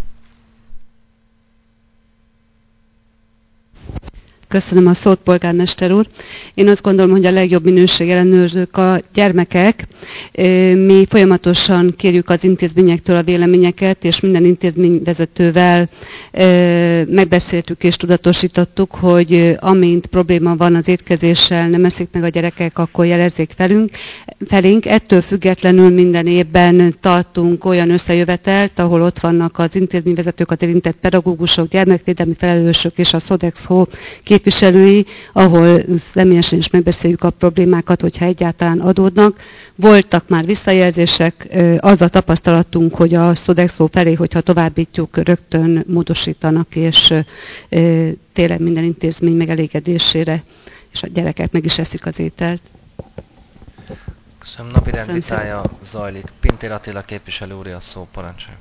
Köszönöm a szót, polgármester úr. Én azt gondolom, hogy a legjobb minőség ellenőrzők a gyermekek. Mi folyamatosan kérjük az intézményektől a véleményeket, és minden intézményvezetővel megbeszéltük és tudatosítottuk, hogy amint probléma van az étkezéssel, nem eszik meg a gyerekek, akkor jelezzék felünk, felénk. Ettől függetlenül minden évben tartunk olyan összejövetelt, ahol ott vannak az intézményvezetők, az érintett pedagógusok, gyermekvédelmi felelősök és a Sodexo képviselői, ahol személyesen is megbeszéljük a problémákat, hogyha egyáltalán adódnak. Voltak már visszajelzések, az a tapasztalatunk, hogy a Sodexo felé, hogyha továbbítjuk, rögtön módosítanak, és tényleg minden intézmény megelégedésére, és a gyerekek meg is eszik az ételt. Köszönöm, napi rendvitája zajlik. Pintér Attila képviselő úr, a szó, parancsolja.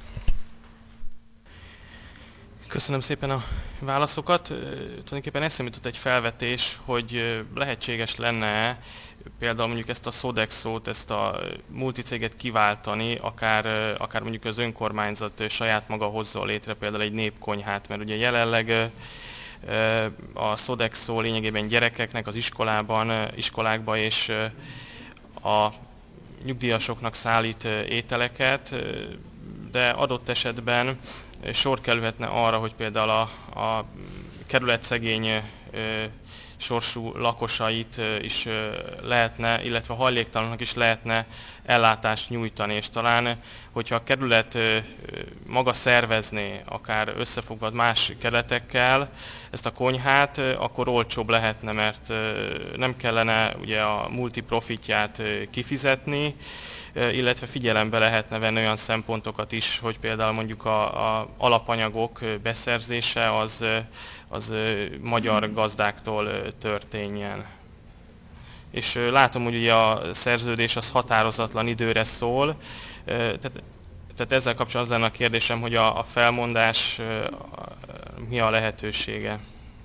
Köszönöm szépen a válaszokat. Tulajdonképpen eszembe jutott egy felvetés, hogy lehetséges lenne például mondjuk ezt a Sodexót, ezt a multicéget kiváltani, akár, akár mondjuk az önkormányzat saját maga hozzon létre például egy népkonyhát, mert ugye jelenleg a Sodexo lényegében gyerekeknek az iskolában, iskolákba és a nyugdíjasoknak szállít ételeket, de adott esetben sor kerülhetne arra, hogy például a, a kerület szegény e, sorsú lakosait is lehetne, illetve a hajléktalanoknak is lehetne ellátást nyújtani, és talán, hogyha a kerület maga szervezné, akár összefogva más kerületekkel ezt a konyhát, akkor olcsóbb lehetne, mert nem kellene ugye a multiprofitját kifizetni, illetve figyelembe lehetne venni olyan szempontokat is, hogy például mondjuk a, a alapanyagok beszerzése az, az magyar gazdáktól történjen. És látom, hogy ugye a szerződés az határozatlan időre szól, tehát, tehát ezzel kapcsolatban az lenne a kérdésem, hogy a, a felmondás mi a lehetősége.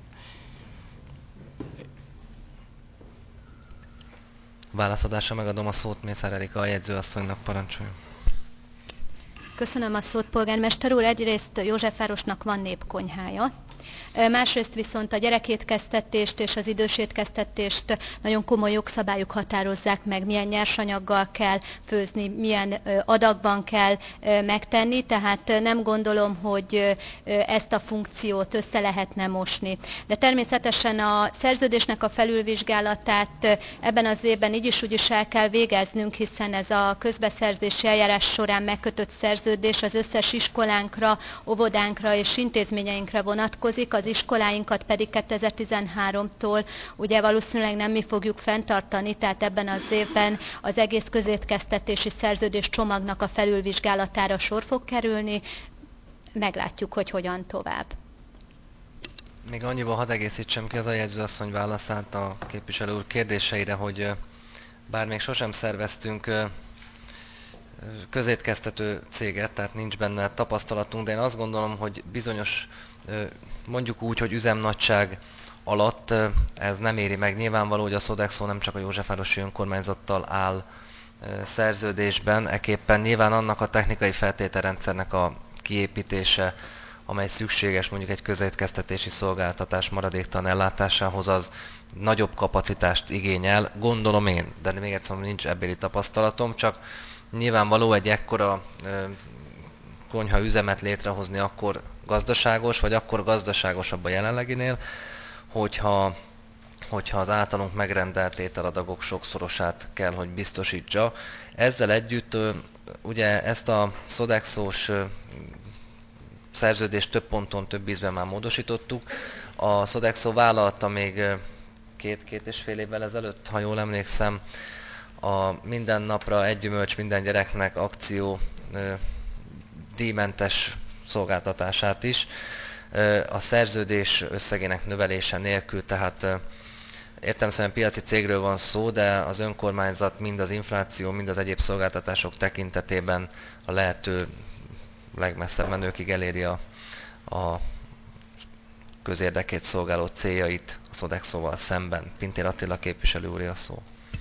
Válaszadásra megadom a szót Mészár Erika, a jegyzőasszonynak, parancsoljon. Köszönöm a szót, polgármester úr. Egyrészt Józsefvárosnak van népkonyhája. Másrészt viszont a gyerekétkeztetést és az idősétkeztetést nagyon komoly jogszabályok határozzák meg, milyen nyersanyaggal kell főzni, milyen adagban kell megtenni, tehát nem gondolom, hogy ezt a funkciót össze lehetne mosni. De természetesen a szerződésnek a felülvizsgálatát ebben az évben így is úgy is el kell végeznünk, hiszen ez a közbeszerzési eljárás során megkötött szerződés az összes iskolánkra, óvodánkra és intézményeinkre vonatkozik, az iskoláinkat pedig kétezer-tizenháromtól ugye valószínűleg nem mi fogjuk fenntartani, tehát ebben az évben az egész közétkeztetési szerződés csomagnak a felülvizsgálatára sor fog kerülni, meglátjuk, hogy hogyan tovább. Még annyiban hadd egészítsem ki az aljegyzőasszony válaszát a képviselő úr kérdéseire, hogy bár még sosem szerveztünk közétkeztető céget, tehát nincs benne tapasztalatunk, de én azt gondolom, hogy bizonyos, mondjuk úgy, hogy üzemnagyság alatt ez nem éri meg. Nyilvánvaló, hogy a Sodexo nem csak a Józsefvárosi önkormányzattal áll szerződésben, ekképpen nyilván annak a technikai feltételrendszernek a kiépítése, amely szükséges mondjuk egy közétkeztetési szolgáltatás maradéktalan ellátásához, az nagyobb kapacitást igényel, gondolom én, de még egyszer nincs ebbéli tapasztalatom, csak nyilvánvaló egy ekkora konyha üzemet létrehozni akkor gazdaságos, vagy akkor gazdaságosabb a jelenleginél, hogyha, hogyha az általunk megrendelt ételadagok sokszorosát kell, hogy biztosítsa. Ezzel együtt ugye ezt a Sodexo-s szerződést több ponton, több ízben már módosítottuk. A Sodexo vállalta még két-két és fél évvel ezelőtt, ha jól emlékszem, a minden napra egy gyümölcs minden gyereknek akció díjmentes szolgáltatását is. A szerződés összegének növelése nélkül, tehát értelemszerűen piaci cégről van szó, de az önkormányzat mind az infláció, mind az egyéb szolgáltatások tekintetében a lehető legmesszebb menőkig eléri a, a közérdekét szolgáló céljait a Sodexóval szemben. Pintér Attila képviselő úr, a szó.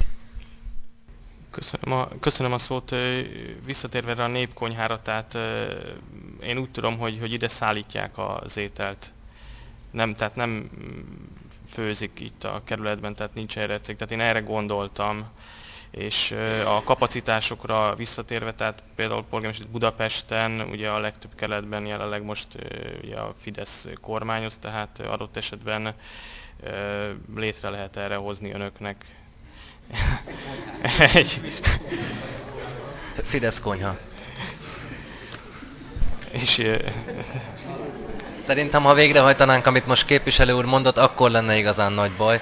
Köszönöm a, köszönöm a szót. Visszatérve erre a népkonyhára, tehát én úgy tudom, hogy, hogy ide szállítják az ételt. Nem, tehát nem főzik itt a kerületben, tehát nincs erre cég. Tehát én erre gondoltam. És a kapacitásokra visszatérve, tehát például polgármester Budapesten, ugye a legtöbb kerületben jelenleg most ugye a Fidesz kormányoz, tehát adott esetben létre lehet erre hozni önöknek egy Fidesz konyha. És szerintem, ha végrehajtanánk, amit most képviselő úr mondott, akkor lenne igazán nagy baj.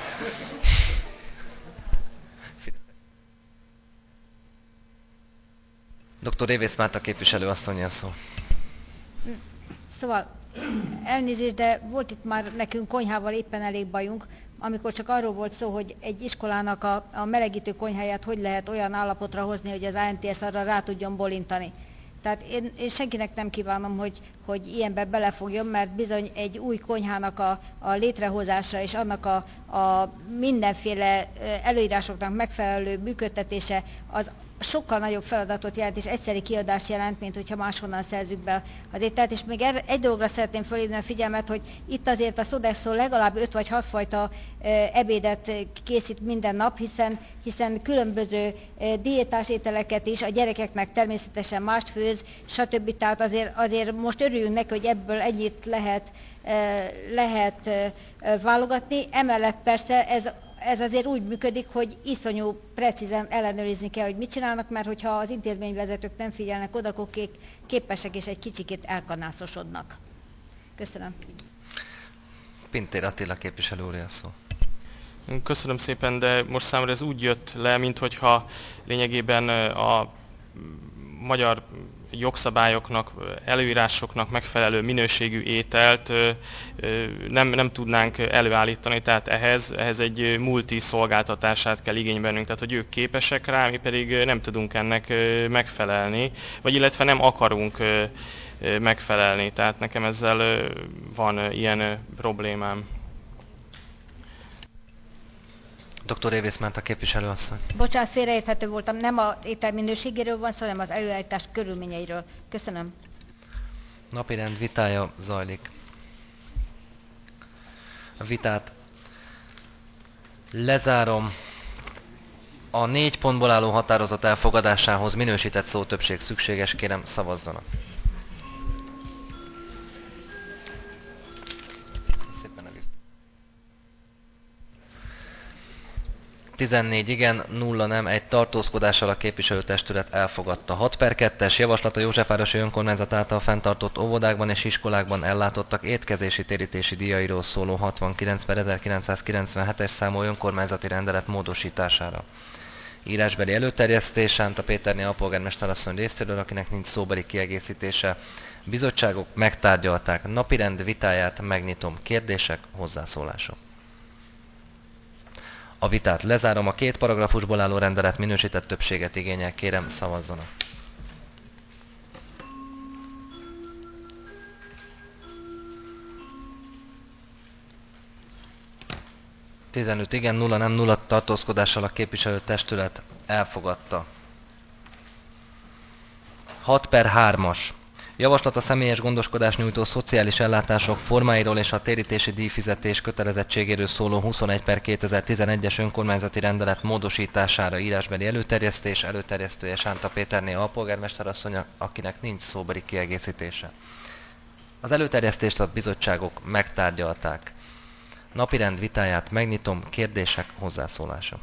doktor Révész Márta képviselő asszony, a szó. Szóval elnézést, de volt itt már nekünk konyhával éppen elég bajunk, amikor csak arról volt szó, hogy egy iskolának a, a melegítő konyháját hogy lehet olyan állapotra hozni, hogy az á en té es arra rá tudjon bolintani. Tehát én, én senkinek nem kívánom, hogy, hogy ilyenbe belefogjon, mert bizony egy új konyhának a, a létrehozása és annak a, a mindenféle előírásoknak megfelelő működtetése az sokkal nagyobb feladatot jelent és egyszeri kiadást jelent, mint hogyha máshonnan szerzük be az ételt. És még erre, egy dologra szeretném fölhívni a figyelmet, hogy itt azért a Sodexo legalább öt vagy hat fajta ebédet készít minden nap, hiszen, hiszen különböző diétás ételeket is, a gyerekeknek természetesen mást főz, stb. Tehát azért, azért most örüljünk neki, hogy ebből ennyit lehet, lehet válogatni. Emellett persze ez Ez azért úgy működik, hogy iszonyú precízen ellenőrizni kell, hogy mit csinálnak, mert hogyha az intézményvezetők nem figyelnek oda, akkor képesek és egy kicsikét elkanászosodnak. Köszönöm. Pintér Attila képviselő úr, a szó. Köszönöm szépen, de most számomra ez úgy jött le, minthogyha lényegében a magyar jogszabályoknak, előírásoknak megfelelő minőségű ételt nem, nem tudnánk előállítani, tehát ehhez, ehhez egy multi szolgáltatását kell igénybe vennünk, tehát hogy ők képesek rá, mi pedig nem tudunk ennek megfelelni, vagy illetve nem akarunk megfelelni, tehát nekem ezzel van ilyen problémám. doktor Révész Márta képviselő asszony. Bocsánat, félreérthető voltam, nem az étel minőségéről van szó, hanem az előállítás körülményeiről. Köszönöm. Napirend vitája zajlik. A vitát lezárom. A négy pontból álló határozat elfogadásához minősített szótöbbség szükséges, kérem szavazzanak. Szépen elő. tizennégy igen, nulla nem, egy tartózkodással a képviselőtestület elfogadta. hat per kettes javaslat a Józsefvárosi Önkormányzat által fenntartott óvodákban és iskolákban ellátottak étkezési térítési díjairól szóló hatvankilenc per ezerkilencszázkilencvenhetes számú önkormányzati rendelet módosítására. Írásbeli előterjesztés Sánta Péterné alpolgármester asszony részéről, akinek nincs szóbeli kiegészítése. Bizottságok megtárgyalták. Napirend vitáját megnyitom. Kérdések, hozzászólások. A vitát lezárom. A két paragrafusból álló rendelet minősített többséget igényel. Kérem, szavazzanak. tizenöt igen, nulla nem, nulla tartózkodással a képviselőtestület elfogadta. hat per hármas. Javaslat a személyes gondoskodást nyújtó szociális ellátások formáiról és a térítési díjfizetés kötelezettségéről szóló huszonegy per kétezer-tizenegyes önkormányzati rendelet módosítására. Írásbeli előterjesztés, előterjesztője Sánta Péterné alpolgármester asszony, akinek nincs szóbeli kiegészítése. Az előterjesztést a bizottságok megtárgyalták. Napirend vitáját megnyitom. Kérdések, hozzászólása.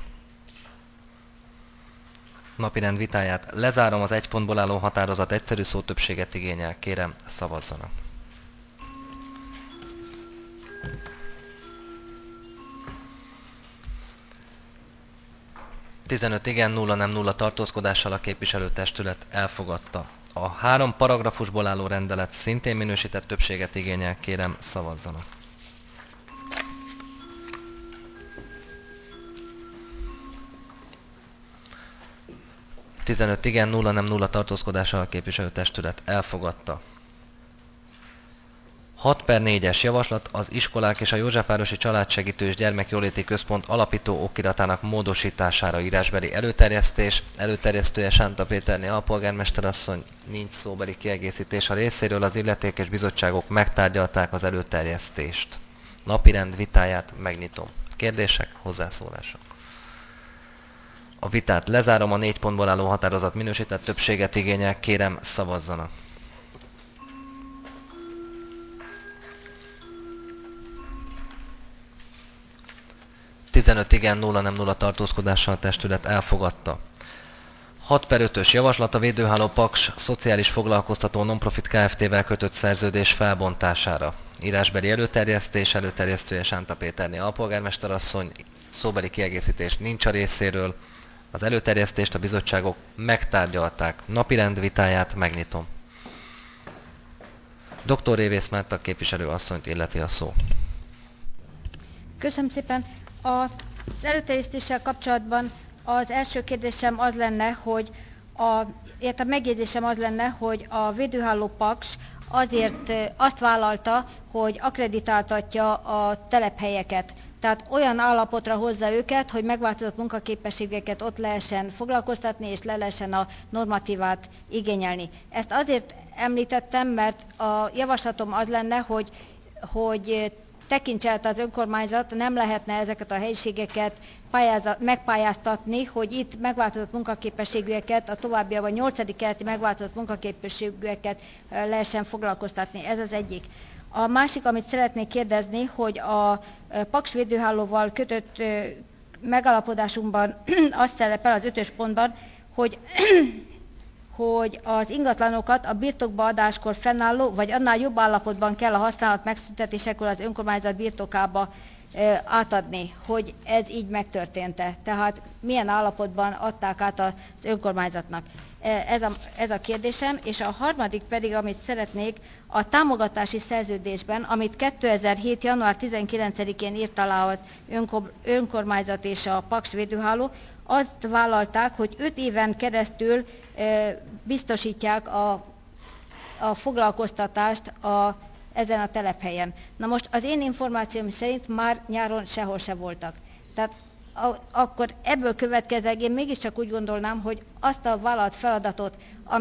Napirend vitáját lezárom. Az egy pontból álló határozat egyszerű szótöbbséget igényel. Kérem, szavazzanak. tizenöt igen, nulla nem, nulla tartózkodással a képviselőtestület elfogadta. A három paragrafusból álló rendelet szintén minősített többséget igényel. Kérem, szavazzanak. tizenöt igen, nulla nem, nulla tartózkodással a képviselőtestület elfogadta. hat per négyes javaslat az iskolák és a Józsefvárosi Családsegítő és Gyermekjóléti Központ alapító okiratának módosítására. Írásbeli előterjesztés, előterjesztője Sánta Péterné alpolgármester asszony, nincs szóbeli kiegészítés a részéről, az illetékes bizottságok megtárgyalták az előterjesztést. Napirend vitáját megnyitom. Kérdések, hozzászólások. A vitát lezárom. A négy pontból álló határozat minősített többséget igényel. Kérem, szavazzanak. tizenöt igen, nulla nem, nulla tartózkodással a testület elfogadta. hat per ötös javaslat a Védőháló Paks Szociális Foglalkoztató Nonprofit Kft-vel kötött szerződés felbontására. Írásbeli előterjesztés, előterjesztője Sánta Péterné alpolgármester asszony, szóbeli kiegészítés nincs a részéről. Az előterjesztést a bizottságok megtárgyalták. Napirend vitáját megnyitom. doktor Révész Márta képviselő asszonyt illeti a szó. Köszönöm szépen. Az előterjesztéssel kapcsolatban az első kérdésem az lenne, hogy a, a megjegyzésem az lenne, hogy a Védőháló Paks azért azt vállalta, hogy akkreditáltatja a telephelyeket. Tehát olyan állapotra hozza őket, hogy megváltozott munkaképességeket ott lehessen foglalkoztatni, és le lehessen a normatívát igényelni. Ezt azért említettem, mert a javaslatom az lenne, hogy, hogy tekintse át az önkormányzat, nem lehetne ezeket a helyiségeket megpályáztatni, hogy itt megváltozott munkaképességűeket, a továbbiakban nyolcadik kerületi megváltozott munkaképességűeket lehessen foglalkoztatni. Ez az egyik. A másik, amit szeretnék kérdezni, hogy a Paks Védőhálóval kötött megalapodásunkban azt szerepel az ötös pontban, hogy hogy az ingatlanokat a birtokba adáskor fennálló, vagy annál jobb állapotban kell a használat megszüntetésekor az önkormányzat birtokába e, átadni, hogy ez így megtörtént-e. Tehát milyen állapotban adták át az önkormányzatnak. Ez a, ez a kérdésem, és a harmadik pedig, amit szeretnék, a támogatási szerződésben, amit kétezer-hét. január tizenkilencedikén írt alá az önkormányzat és a Paks Védőháló, azt vállalták, hogy öt éven keresztül e, biztosítják a, a foglalkoztatást a, ezen a telephelyen. Na most az én információm szerint már nyáron sehol se voltak. Tehát a, akkor ebből következőleg én mégiscsak úgy gondolnám, hogy azt a vállalt feladatot, amit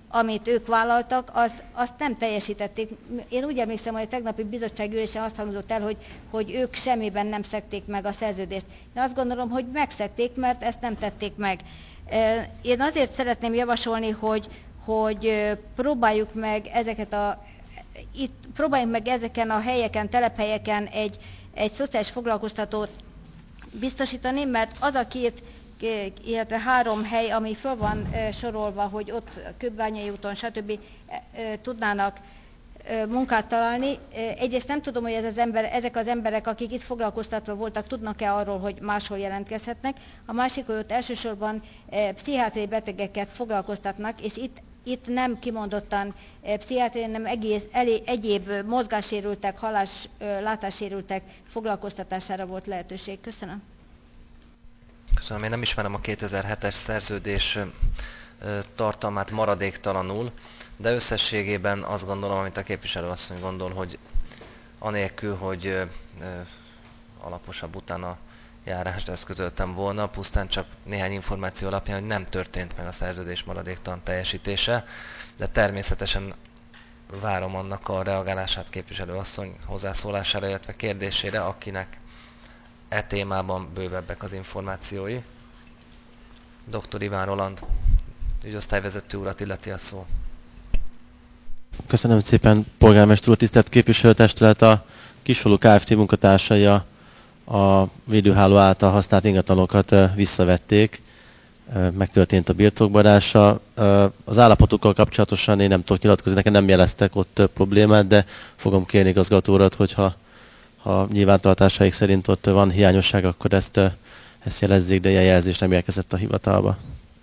amit ők vállaltak, az, azt nem teljesítették. Én úgy emlékszem, hogy a tegnapi bizottsági ülésen azt hangzott el, hogy, hogy ők semmiben nem szekték meg a szerződést. Én azt gondolom, hogy megszekték, mert ezt nem tették meg. Én azért szeretném javasolni, hogy, hogy próbáljuk meg ezeket a, itt próbáljuk meg ezeken a helyeken, telephelyeken egy, egy szociális foglalkoztatót biztosítani, mert az a két, illetve három hely, ami föl van sorolva, hogy ott Kőbányai úton, stb. Tudnának munkát találni. Egyrészt nem tudom, hogy ez az ember, ezek az emberek, akik itt foglalkoztatva voltak, tudnak-e arról, hogy máshol jelentkezhetnek. A másik, hogy ott elsősorban pszichiátriai betegeket foglalkoztatnak, és itt, itt nem kimondottan pszichiátriai, hanem egész, elé, egyéb mozgássérültek, hallás, látássérültek foglalkoztatására volt lehetőség. Köszönöm. Köszönöm, én nem ismerem a kétezer-hetes szerződés tartalmát maradéktalanul, de összességében azt gondolom, amit a képviselő asszony gondol, hogy anélkül, hogy ö, ö, alaposabb utána járást eszközöltem volna, pusztán csak néhány információ alapján, hogy nem történt meg a szerződés maradéktalan teljesítése, de természetesen várom annak a reagálását képviselő asszony hozzászólására, illetve kérdésére, akinek e témában bővebbek az információi. doktor Iván Roland, ügyosztályvezető urat illeti a szó. Köszönöm szépen, polgármester úr, tisztelt képviselőtestület, a Kisfalu Kft. Munkatársai a, a védőháló által használt ingatlanokat visszavették, megtörtént a birtokbarása. Az állapotukkal kapcsolatosan én nem tudok nyilatkozni, nekem nem jeleztek ott problémát, de fogom kérni igazgató urat, hogyha ha nyilvántartásaik szerint ott van hiányosság, akkor ezt, ezt jelezzék, de ilyen jelzés nem érkezett a hivatalba.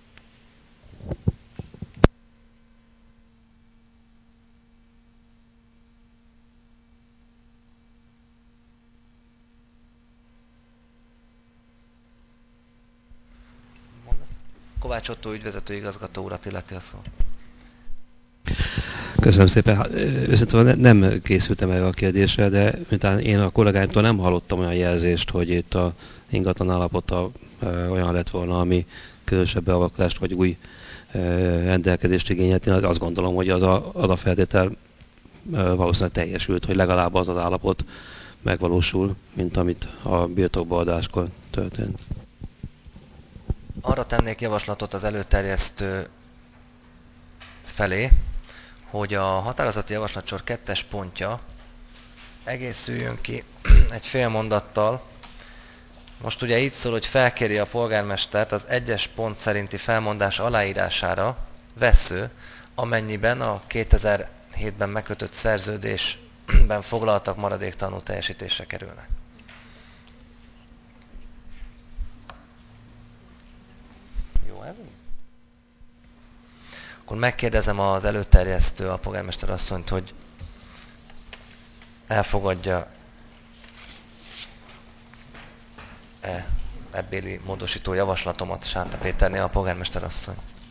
Kovács Ottó ügyvezető igazgató urat illeti a szó. Köszönöm szépen. Őszintén nem készültem erre a kérdésre, de miután én a kollégáimtól nem hallottam olyan jelzést, hogy itt a ingatlan állapota olyan lett volna, ami különösebb beavatkozást vagy új rendelkezést igényelt. Én azt gondolom, hogy az a, az a feltétel valószínűleg teljesült, hogy legalább az az állapot megvalósul, mint amit a birtokbeadáskor történt. Arra tennék javaslatot az előterjesztő felé, hogy a határozati javaslatsor kettes pontja egészüljön ki egy fél mondattal. Most ugye így szól, hogy felkéri a polgármestert az egyes pont szerinti felmondás aláírására vessző, amennyiben a kétezer-hétben megkötött szerződésben foglaltak maradéktalanul teljesítésre kerülnek. Jó ez? Akkor megkérdezem az előterjesztő, a polgármester asszonyt, hogy elfogadja e ebbéli módosító javaslatomat Sánta Péternél a polgármester asszony.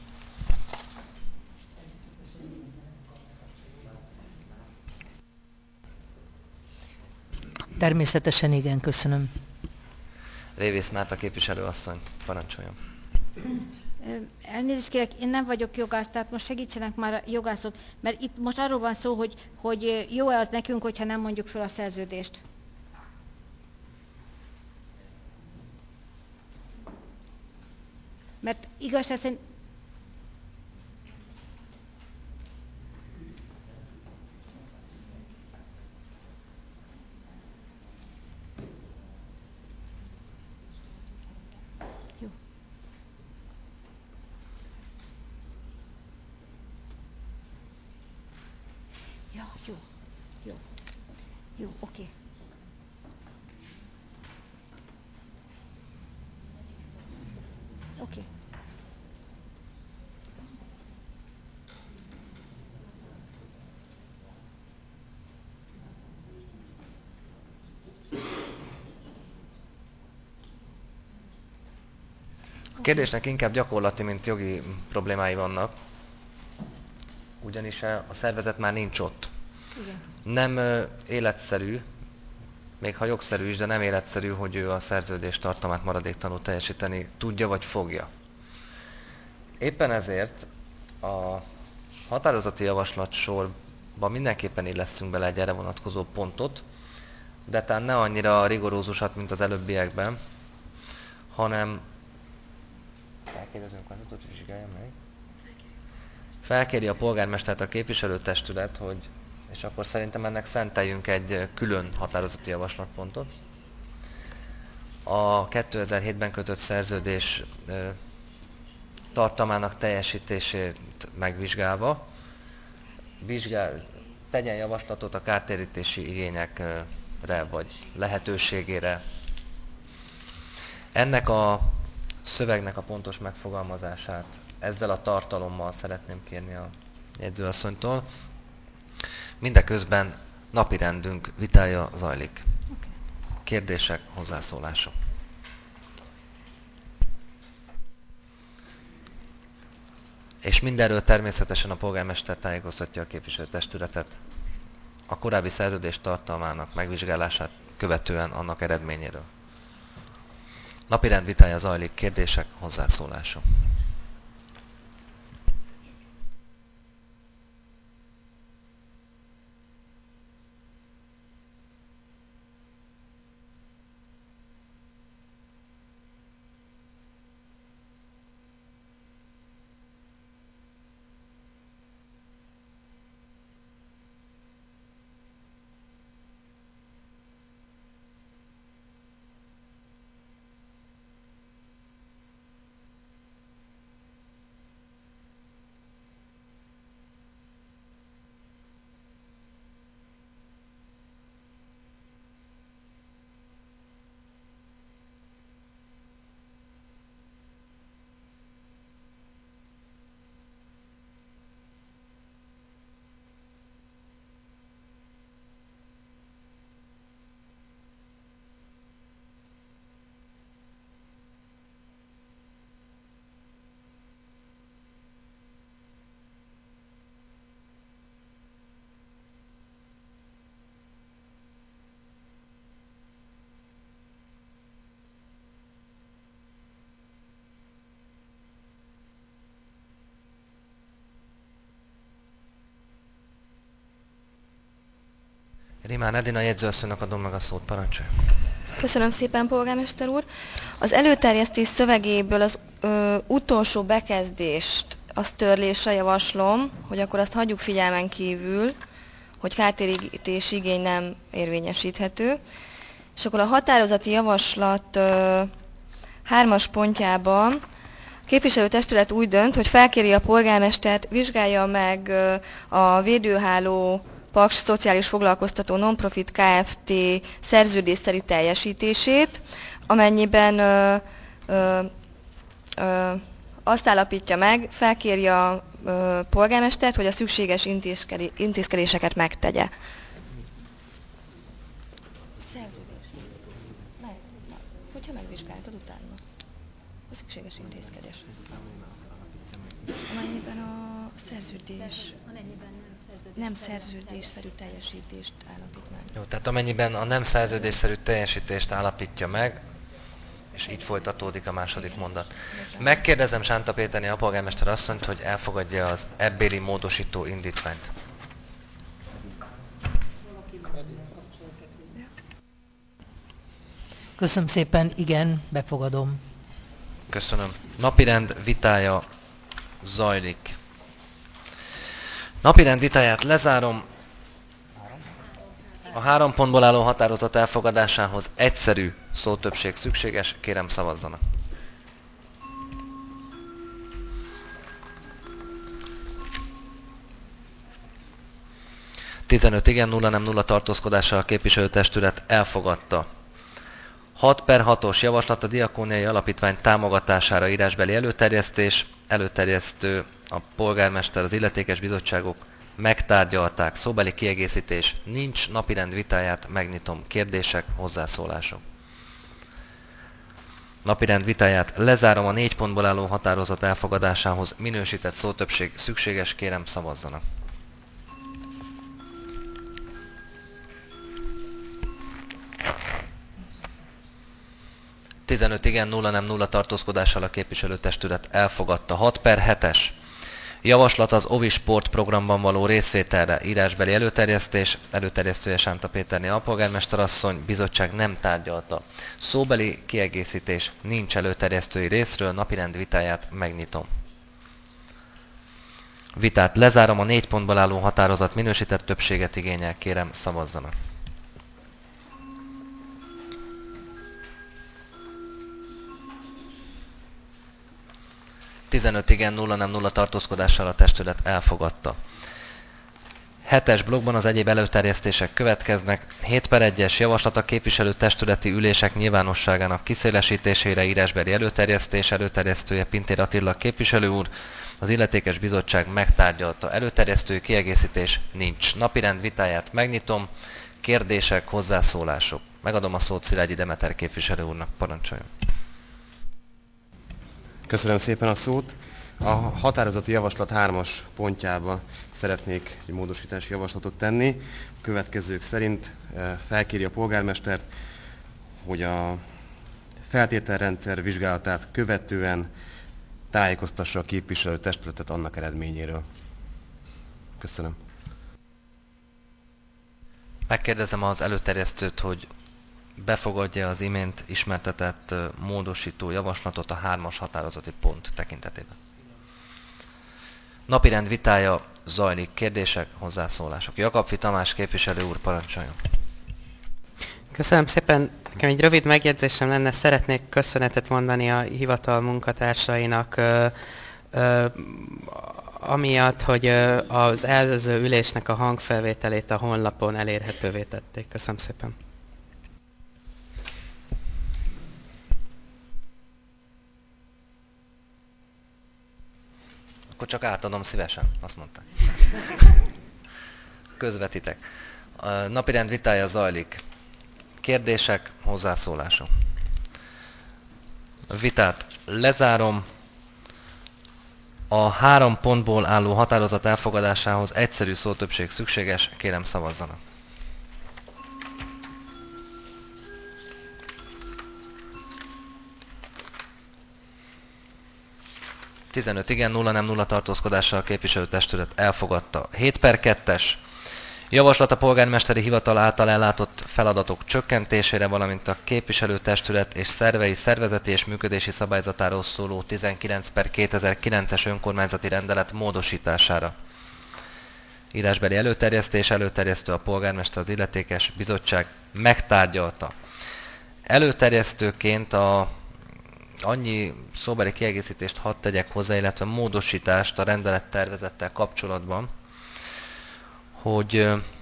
Természetesen igen, köszönöm. Révész Márta képviselő asszony, parancsoljon. Elnézést kérek, én nem vagyok jogász, tehát most segítsenek már a jogászok, mert itt most arról van szó, hogy, hogy jó-e az nekünk, hogyha nem mondjuk fel a szerződést. Mert igazság szerint... Jó. Ja, jó. Jó. Jó, oké. Okay. Oké. Okay. A kérdésnek inkább gyakorlati, mint jogi problémái vannak, ugyanis a szervezet már nincs ott. Igen. Nem életszerű, még ha jogszerű is, de nem életszerű, hogy ő a szerződés tartalmát maradéktalanul teljesíteni tudja vagy fogja. Éppen ezért a határozati javaslat sorba mindenképpen illeszünk bele egy erre vonatkozó pontot, de talán ne annyira rigorózusat, mint az előbbiekben, hanem felkéri az önkormányzatot, hogy vizsgálja meg. Felkéri a polgármestert a képviselőtestület, hogy, és akkor szerintem ennek szenteljünk egy külön határozati javaslatpontot. A kétezer-hétben kötött szerződés tartalmának teljesítését megvizsgálva, vizsgál, tegyen javaslatot a kártérítési igényekre, vagy lehetőségére. Ennek a szövegnek a pontos megfogalmazását ezzel a tartalommal szeretném kérni a jegyzőasszonytól. Mindeközben napirendünk vitája zajlik. Kérdések, hozzászólások. És mindenről természetesen a polgármester tájékoztatja a képviselőtestületet a korábbi szerződés tartalmának megvizsgálását követően annak eredményéről. Napirend vitája zajlik, kérdések, hozzászólások. Rimán Edina jegyzőasszonynak adom meg a szót, parancsolj. Köszönöm szépen, polgármester úr. Az előterjesztés szövegéből az ö, utolsó bekezdést, azt törlésre javaslom, hogy akkor azt hagyjuk figyelmen kívül, hogy kártérítés igény nem érvényesíthető. És akkor a határozati javaslat ö, hármas pontjában a képviselőtestület úgy dönt, hogy felkéri a polgármestert, vizsgálja meg ö, a védőháló Paks Szociális Foglalkoztató Nonprofit Kft. Szerződésszerű teljesítését, amennyiben ö, ö, ö, azt állapítja meg, felkéri a ö, polgármestert, hogy a szükséges intézkedéseket megtegye. Szerződés. Meg, na, hogyha megvizsgáltad utána. A szükséges intézkedés. Amennyiben a szerződés nem szerződésszerű teljesítést állapít meg. Jó, tehát amennyiben a nem szerződésszerű teljesítést állapítja meg, és így folytatódik a második mondat. Megkérdezem Sánta Péterné a polgármester asszonyt, hogy elfogadja az ebbéli módosító indítványt. Köszönöm szépen, igen, befogadom. Köszönöm. Napirend vitája zajlik. Napirend vitáját lezárom. A három pontból álló határozat elfogadásához egyszerű szótöbbség szükséges, kérem szavazzanak. tizenöt igen, nulla nem, nulla tartózkodással a képviselőtestület elfogadta. hat per hatos javaslat a Diakóniai Alapítvány támogatására írásbeli előterjesztés. Előterjesztő a polgármester, az illetékes bizottságok megtárgyalták. Szóbeli kiegészítés nincs, napirend vitáját megnyitom. Kérdések, hozzászólások. Napirend vitáját lezárom, a négy pontból álló határozat elfogadásához minősített szótöbbség szükséges, kérem szavazzanak. tizenöt igen, nulla nem, nulla tartózkodással a képviselőtestület elfogadta. hat per hetes Javaslat az Ovi Sport programban való részvételre, írásbeli előterjesztés, előterjesztője Sánta Péterné alpolgármesterasszony, bizottság nem tárgyalta. Szóbeli kiegészítés nincs előterjesztői részről, napirend vitáját megnyitom. Vitát lezárom, a négy pontból álló határozat minősített többséget igényel, kérem szavazzanak. tizenöt igen, nulla nem, nulla tartózkodással a testület elfogadta. Hetes blokkban az egyéb előterjesztések következnek. hét per egyes javaslat a képviselő testületi ülések nyilvánosságának kiszélesítésére, írásbeli előterjesztés, előterjesztője Pintér Attila képviselő úr. Az illetékes bizottság megtárgyalta. Előterjesztő kiegészítés nincs. Napirend vitáját megnyitom. Kérdések, hozzászólások. Megadom a szót Szilágyi Demeter képviselő úrnak. Parancsoljon. Köszönöm szépen a szót. A határozati javaslat hármas pontjába szeretnék egy módosítási javaslatot tenni. A következők szerint felkéri a polgármestert, hogy a feltételrendszer vizsgálatát követően tájékoztassa a képviselő testületet annak eredményéről. Köszönöm. Megkérdezem az előterjesztőt, hogy befogadja az imént ismertetett módosító javaslatot a hármas határozati pont tekintetében. Napirend vitája zajlik. Kérdések, hozzászólások. Jakabfi Tamás képviselő úr, parancsoljon. Köszönöm szépen. Nekem egy rövid megjegyzésem lenne, szeretnék köszönetet mondani a hivatal munkatársainak, ö, ö, amiatt, hogy az előző ülésnek a hangfelvételét a honlapon elérhetővé tették. Köszönöm szépen. Akkor csak átadom szívesen, azt mondták. Közvetitek. A napirend vitája zajlik. Kérdések, hozzászólások. A vitát lezárom. A három pontból álló határozat elfogadásához egyszerű szótöbbség szükséges, kérem szavazzanak. tizenöt igen, nulla nem, nulla tartózkodással a képviselőtestület elfogadta. hét per kettes. Javaslat a polgármesteri hivatal által ellátott feladatok csökkentésére, valamint a képviselőtestület és szervei szervezeti és működési szabályzatáról szóló tizenkilenc per kétezer-kilences önkormányzati rendelet módosítására. Írásbeli előterjesztés, előterjesztő a polgármester, az illetékes bizottság megtárgyalta. Előterjesztőként a annyi szóbeli kiegészítést hadd tegyek hozzá, illetve módosítást a rendelettervezettel kapcsolatban, hogy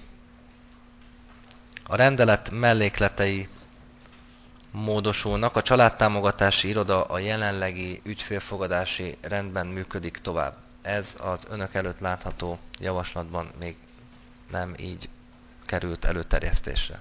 a rendelet mellékletei módosulnak, a családtámogatási iroda a jelenlegi ügyfélfogadási rendben működik tovább. Ez az önök előtt látható javaslatban még nem így került előterjesztésre.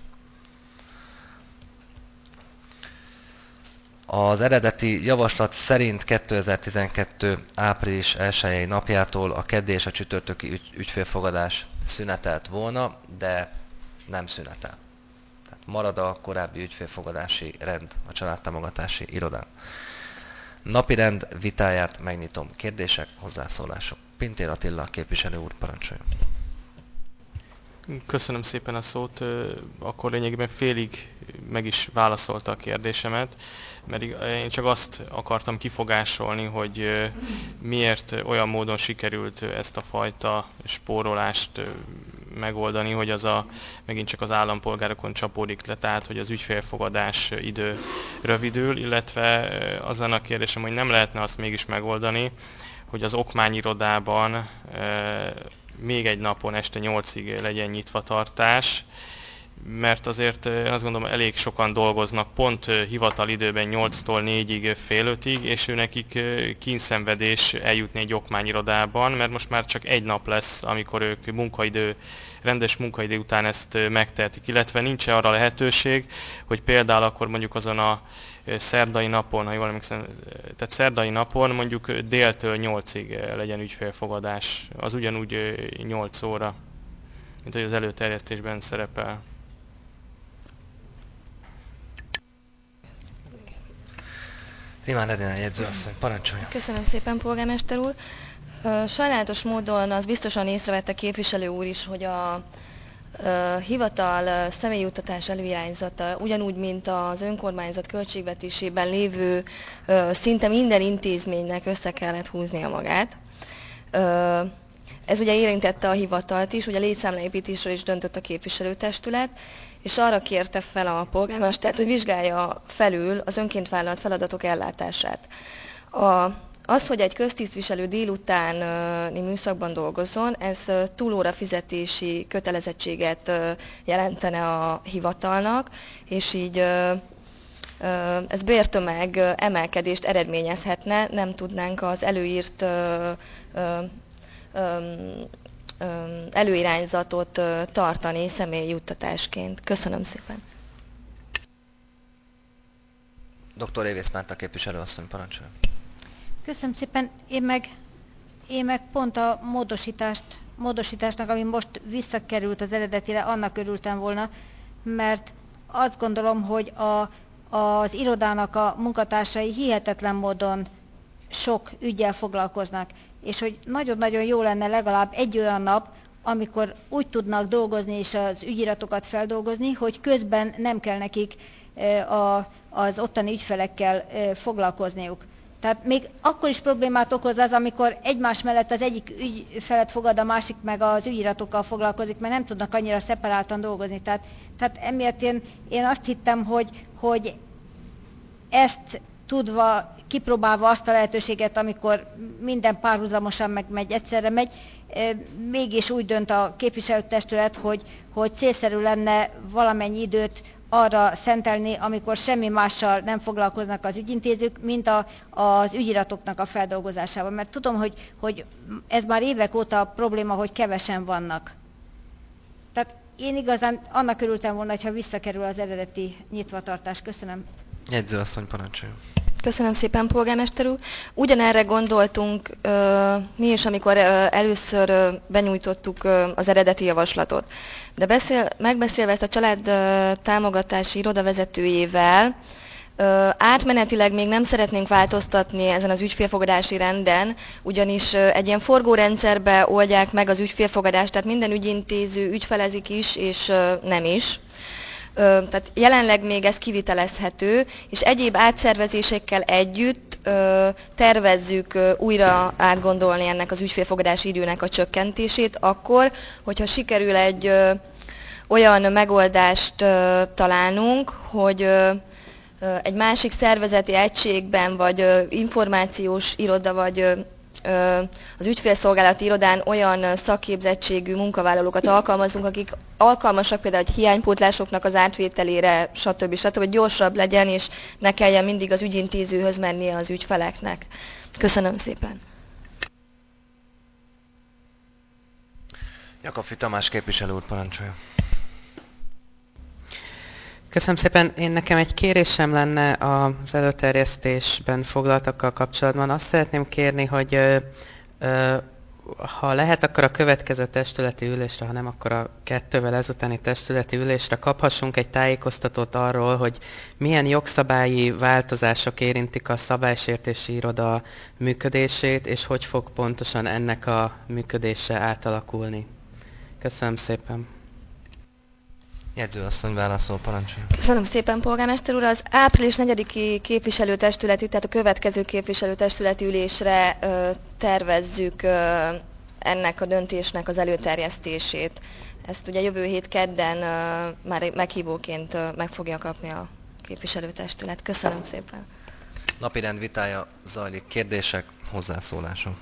Az eredeti javaslat szerint kétezer-tizenkettő április elsejei napjától a keddi és a csütörtöki ügy, ügyfélfogadás szünetelt volna, de nem szünetel. Tehát marad a korábbi ügyfélfogadási rend a családtámogatási irodán. Napirend vitáját megnyitom. Kérdések, hozzászólások. Pintér Attila képviselő úr, parancsoljon. Köszönöm szépen a szót, akkor lényegében félig meg is válaszolta a kérdésemet, mert én csak azt akartam kifogásolni, hogy miért olyan módon sikerült ezt a fajta spórolást megoldani, hogy az a, megint csak az állampolgárokon csapódik le, tehát hogy az ügyfélfogadás idő rövidül, illetve azon a kérdésem, hogy nem lehetne azt mégis megoldani, hogy az okmányirodában még egy napon este nyolcig legyen nyitva tartás, mert azért azt gondolom elég sokan dolgoznak pont hivatalidőben nyolctól négyig, fél ötig, és ő nekik kínszenvedés eljutni egy okmányirodában, mert most már csak egy nap lesz, amikor ők munkaidő, rendes munkaidő után ezt megtehetik, illetve nincs arra lehetőség, hogy például akkor mondjuk azon a szerdai napon, ha jól emlékszem, tehát szerdai napon mondjuk déltől nyolcig legyen ügyfélfogadás, az ugyanúgy nyolc óra, mint hogy az előterjesztésben szerepel. Rimán Edina jegyzőasszony, parancsolja. Köszönöm szépen, polgármester úr. Sajnálatos módon az biztosan észrevette képviselő úr is, hogy a hivatal személyjuttatás előirányzata ugyanúgy, mint az önkormányzat költségvetésében lévő szinte minden intézménynek össze kellett húznia magát. Ez ugye érintette a hivatalt is, ugye létszámleépítésről is döntött a képviselőtestület, és arra kérte fel a polgármestert, hogy vizsgálja felül az önként vállalt feladatok ellátását. A, az, hogy egy köztisztviselő délutáni műszakban dolgozzon, ez túlóra fizetési kötelezettséget jelentene a hivatalnak, és így ez bértömeg emelkedést eredményezhetne, nem tudnánk az előírt előirányzatot tartani személyjuttatásként. Köszönöm szépen. doktor Évész Márta képviselőasszony, parancsolja. Köszönöm szépen. Én meg, én meg pont a módosítást, módosításnak, ami most visszakerült az eredetire, annak örültem volna, mert azt gondolom, hogy a, az irodának a munkatársai hihetetlen módon sok üggyel foglalkoznak, és hogy nagyon-nagyon jó lenne legalább egy olyan nap, amikor úgy tudnak dolgozni és az ügyiratokat feldolgozni, hogy közben nem kell nekik a, az ottani ügyfelekkel foglalkozniuk. Tehát még akkor is problémát okoz az, amikor egymás mellett az egyik ügyfelet fogad, a másik meg az ügyiratokkal foglalkozik, mert nem tudnak annyira szeparáltan dolgozni. Tehát, tehát emiatt én, én azt hittem, hogy, hogy ezt tudva, kipróbálva azt a lehetőséget, amikor minden párhuzamosan meg megy, egyszerre megy, mégis úgy dönt a képviselőtestület, hogy, hogy célszerű lenne valamennyi időt arra szentelni, amikor semmi mással nem foglalkoznak az ügyintézők, mint a, az ügyiratoknak a feldolgozásával. Mert tudom, hogy, hogy ez már évek óta probléma, hogy kevesen vannak. Tehát én igazán annak örültem volna, ha visszakerül az eredeti nyitvatartás. Köszönöm. Jegyzőasszony, parancsolja. Köszönöm szépen, polgármester úr. Ugyanerre gondoltunk uh, mi is, amikor uh, először uh, benyújtottuk uh, az eredeti javaslatot. De beszél, megbeszélve ezt a család uh, támogatási iroda vezetőjével, uh, átmenetileg még nem szeretnénk változtatni ezen az ügyfélfogadási renden, ugyanis uh, egy ilyen forgórendszerbe oldják meg az ügyfélfogadást, tehát minden ügyintéző ügyfelezik is, és uh, nem is. Tehát jelenleg még ez kivitelezhető, és egyéb átszervezésekkel együtt ö, tervezzük ö, újra átgondolni ennek az ügyfélfogadási időnek a csökkentését, akkor, hogyha sikerül egy ö, olyan megoldást ö, találnunk, hogy ö, ö, egy másik szervezeti egységben, vagy ö, információs iroda, vagy ö, az ügyfélszolgálati irodán olyan szakképzettségű munkavállalókat alkalmazunk, akik alkalmasak például egy hiánypótlásoknak az átvételére, stb. stb. Hogy gyorsabb legyen, és ne kelljen mindig az ügyintézőhöz mennie az ügyfeleknek. Köszönöm szépen. Jakabfi Tamás képviselő úr, parancsolja. Köszönöm szépen. Én nekem egy kérésem lenne az előterjesztésben foglaltakkal kapcsolatban. Azt szeretném kérni, hogy ö, ö, ha lehet, akkor a következő testületi ülésre, ha nem, akkor a kettővel ezutáni testületi ülésre kaphassunk egy tájékoztatót arról, hogy milyen jogszabályi változások érintik a szabálysértési iroda működését, és hogy fog pontosan ennek a működése átalakulni. Köszönöm szépen. Jegyzőasszony válaszol, parancsolja. Köszönöm szépen, polgármester úr. Az április negyediki képviselőtestületi, tehát a következő képviselőtestületi ülésre ö, tervezzük ö, ennek a döntésnek az előterjesztését. Ezt ugye jövő hét kedden ö, már meghívóként ö, meg fogja kapni a képviselőtestület. Köszönöm szépen. Napirend vitája zajlik. Kérdések, hozzászólások.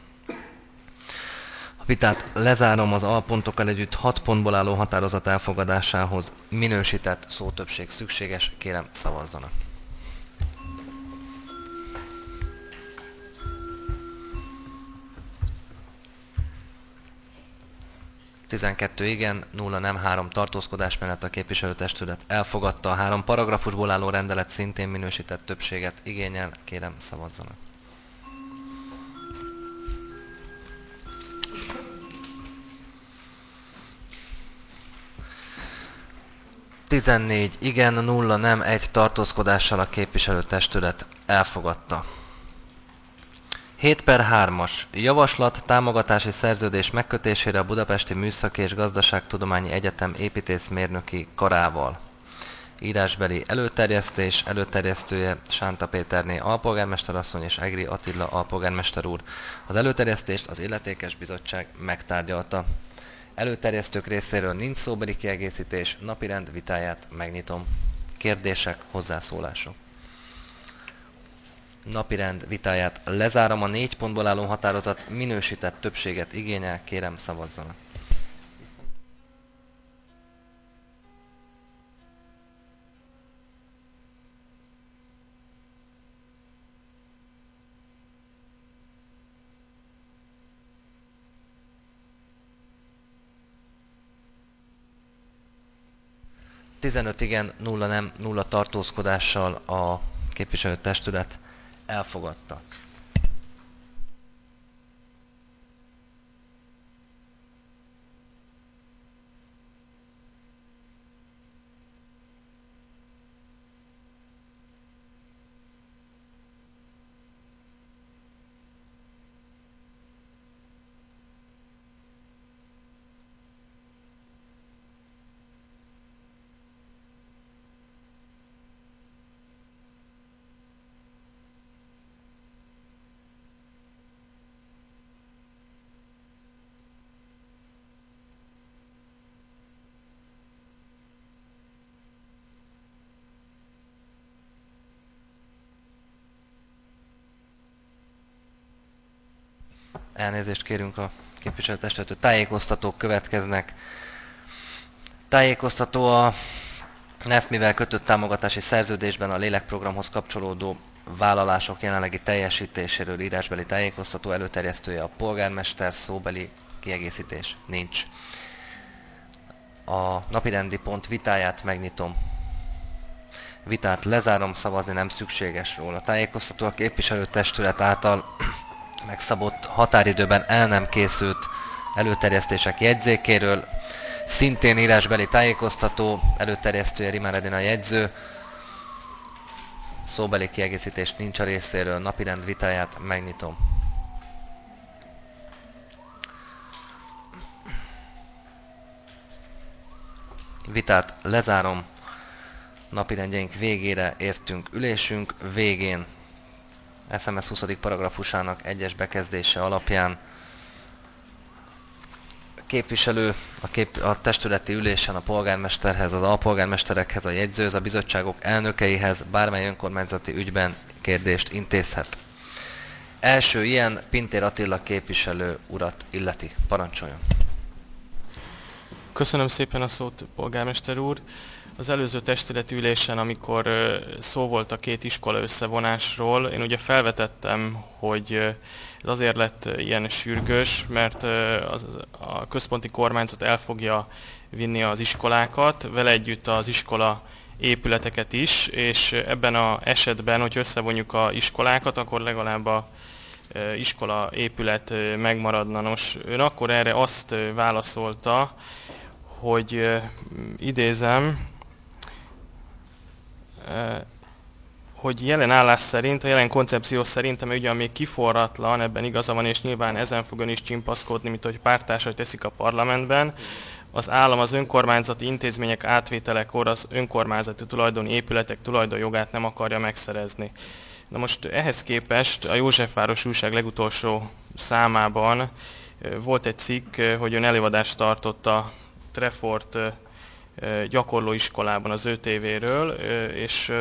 A vitát lezárom, az alpontokkal együtt hat pontból álló határozat elfogadásához minősített szótöbbség szükséges, kérem szavazzanak. tizenkettő igen, nulla nem, három tartózkodás mellett a képviselőtestület elfogadta. A három paragrafusból álló rendelet szintén minősített többséget igényel, kérem szavazzanak. tizennégy igen, nulla nem, egy tartózkodással a képviselőtestület elfogadta. hét per hármas. Javaslat támogatási szerződés megkötésére a Budapesti Műszaki és Gazdaságtudományi Egyetem építészmérnöki karával. Írásbeli előterjesztés, előterjesztője Sánta Péterné alpolgármester asszony és Egri Attila alpolgármester úr. Az előterjesztést az illetékes bizottság megtárgyalta. Előterjesztők részéről nincs szóbeli kiegészítés, napirend vitáját megnyitom. Kérdések, hozzászólások. Napirend vitáját lezárom, a négy pontból álló határozat minősített többséget igényel, kérem szavazzanak. tizenöt igen, nulla nem, nulla tartózkodással a képviselőtestület elfogadta. Elnézést kérünk a képviselőtestülettől. Tájékoztatók következnek. Tájékoztató a NEFMI-vel kötött támogatási szerződésben a lélekprogramhoz kapcsolódó vállalások jelenlegi teljesítéséről írásbeli tájékoztató, előterjesztője a polgármester, szóbeli kiegészítés nincs. A napirendi pont vitáját megnyitom. Vitát lezárom, szavazni nem szükséges róla. Tájékoztató a képviselőtestület által megszabott határidőben el nem készült előterjesztések jegyzékéről. Szintén írásbeli tájékoztató, előterjesztője Rimár Edina jegyző. Szóbeli kiegészítés nincs a részéről, napirend vitáját megnyitom. Vitát lezárom. Napirendjeink végére értünk, ülésünk végén. es em es huszadik paragrafusának egyes bekezdése alapján képviselő a, kép, a testületi ülésen a polgármesterhez, az alpolgármesterekhez, a jegyzőhöz, a bizottságok elnökeihez bármely önkormányzati ügyben kérdést intézhet. Első ilyen Pintér Attila képviselő urat illeti. Parancsoljon! Köszönöm szépen a szót, polgármester úr. Az előző testületi ülésen, amikor szó volt a két iskola összevonásról, én ugye felvetettem, hogy ez azért lett ilyen sürgős, mert az, a központi kormányzat el fogja vinni az iskolákat, vele együtt az iskola épületeket is, és ebben az esetben, hogy összevonjuk az iskolákat, akkor legalább a iskola épület megmaradna. Nos, ön akkor erre azt válaszolta, hogy idézem, hogy jelen állás szerint, a jelen koncepció szerint, ami ugyan még kiforratlan, ebben igaza van, és nyilván ezen fog ön is csimpaszkodni, mint hogy pártársai teszik a parlamentben, az állam az önkormányzati intézmények átvételekor az önkormányzati tulajdoni épületek tulajdonjogát nem akarja megszerezni. Na most ehhez képest a Józsefváros újság legutolsó számában volt egy cikk, hogy ön előadást tartott a Trefort gyakorlóiskolában az ÖTV-ről, és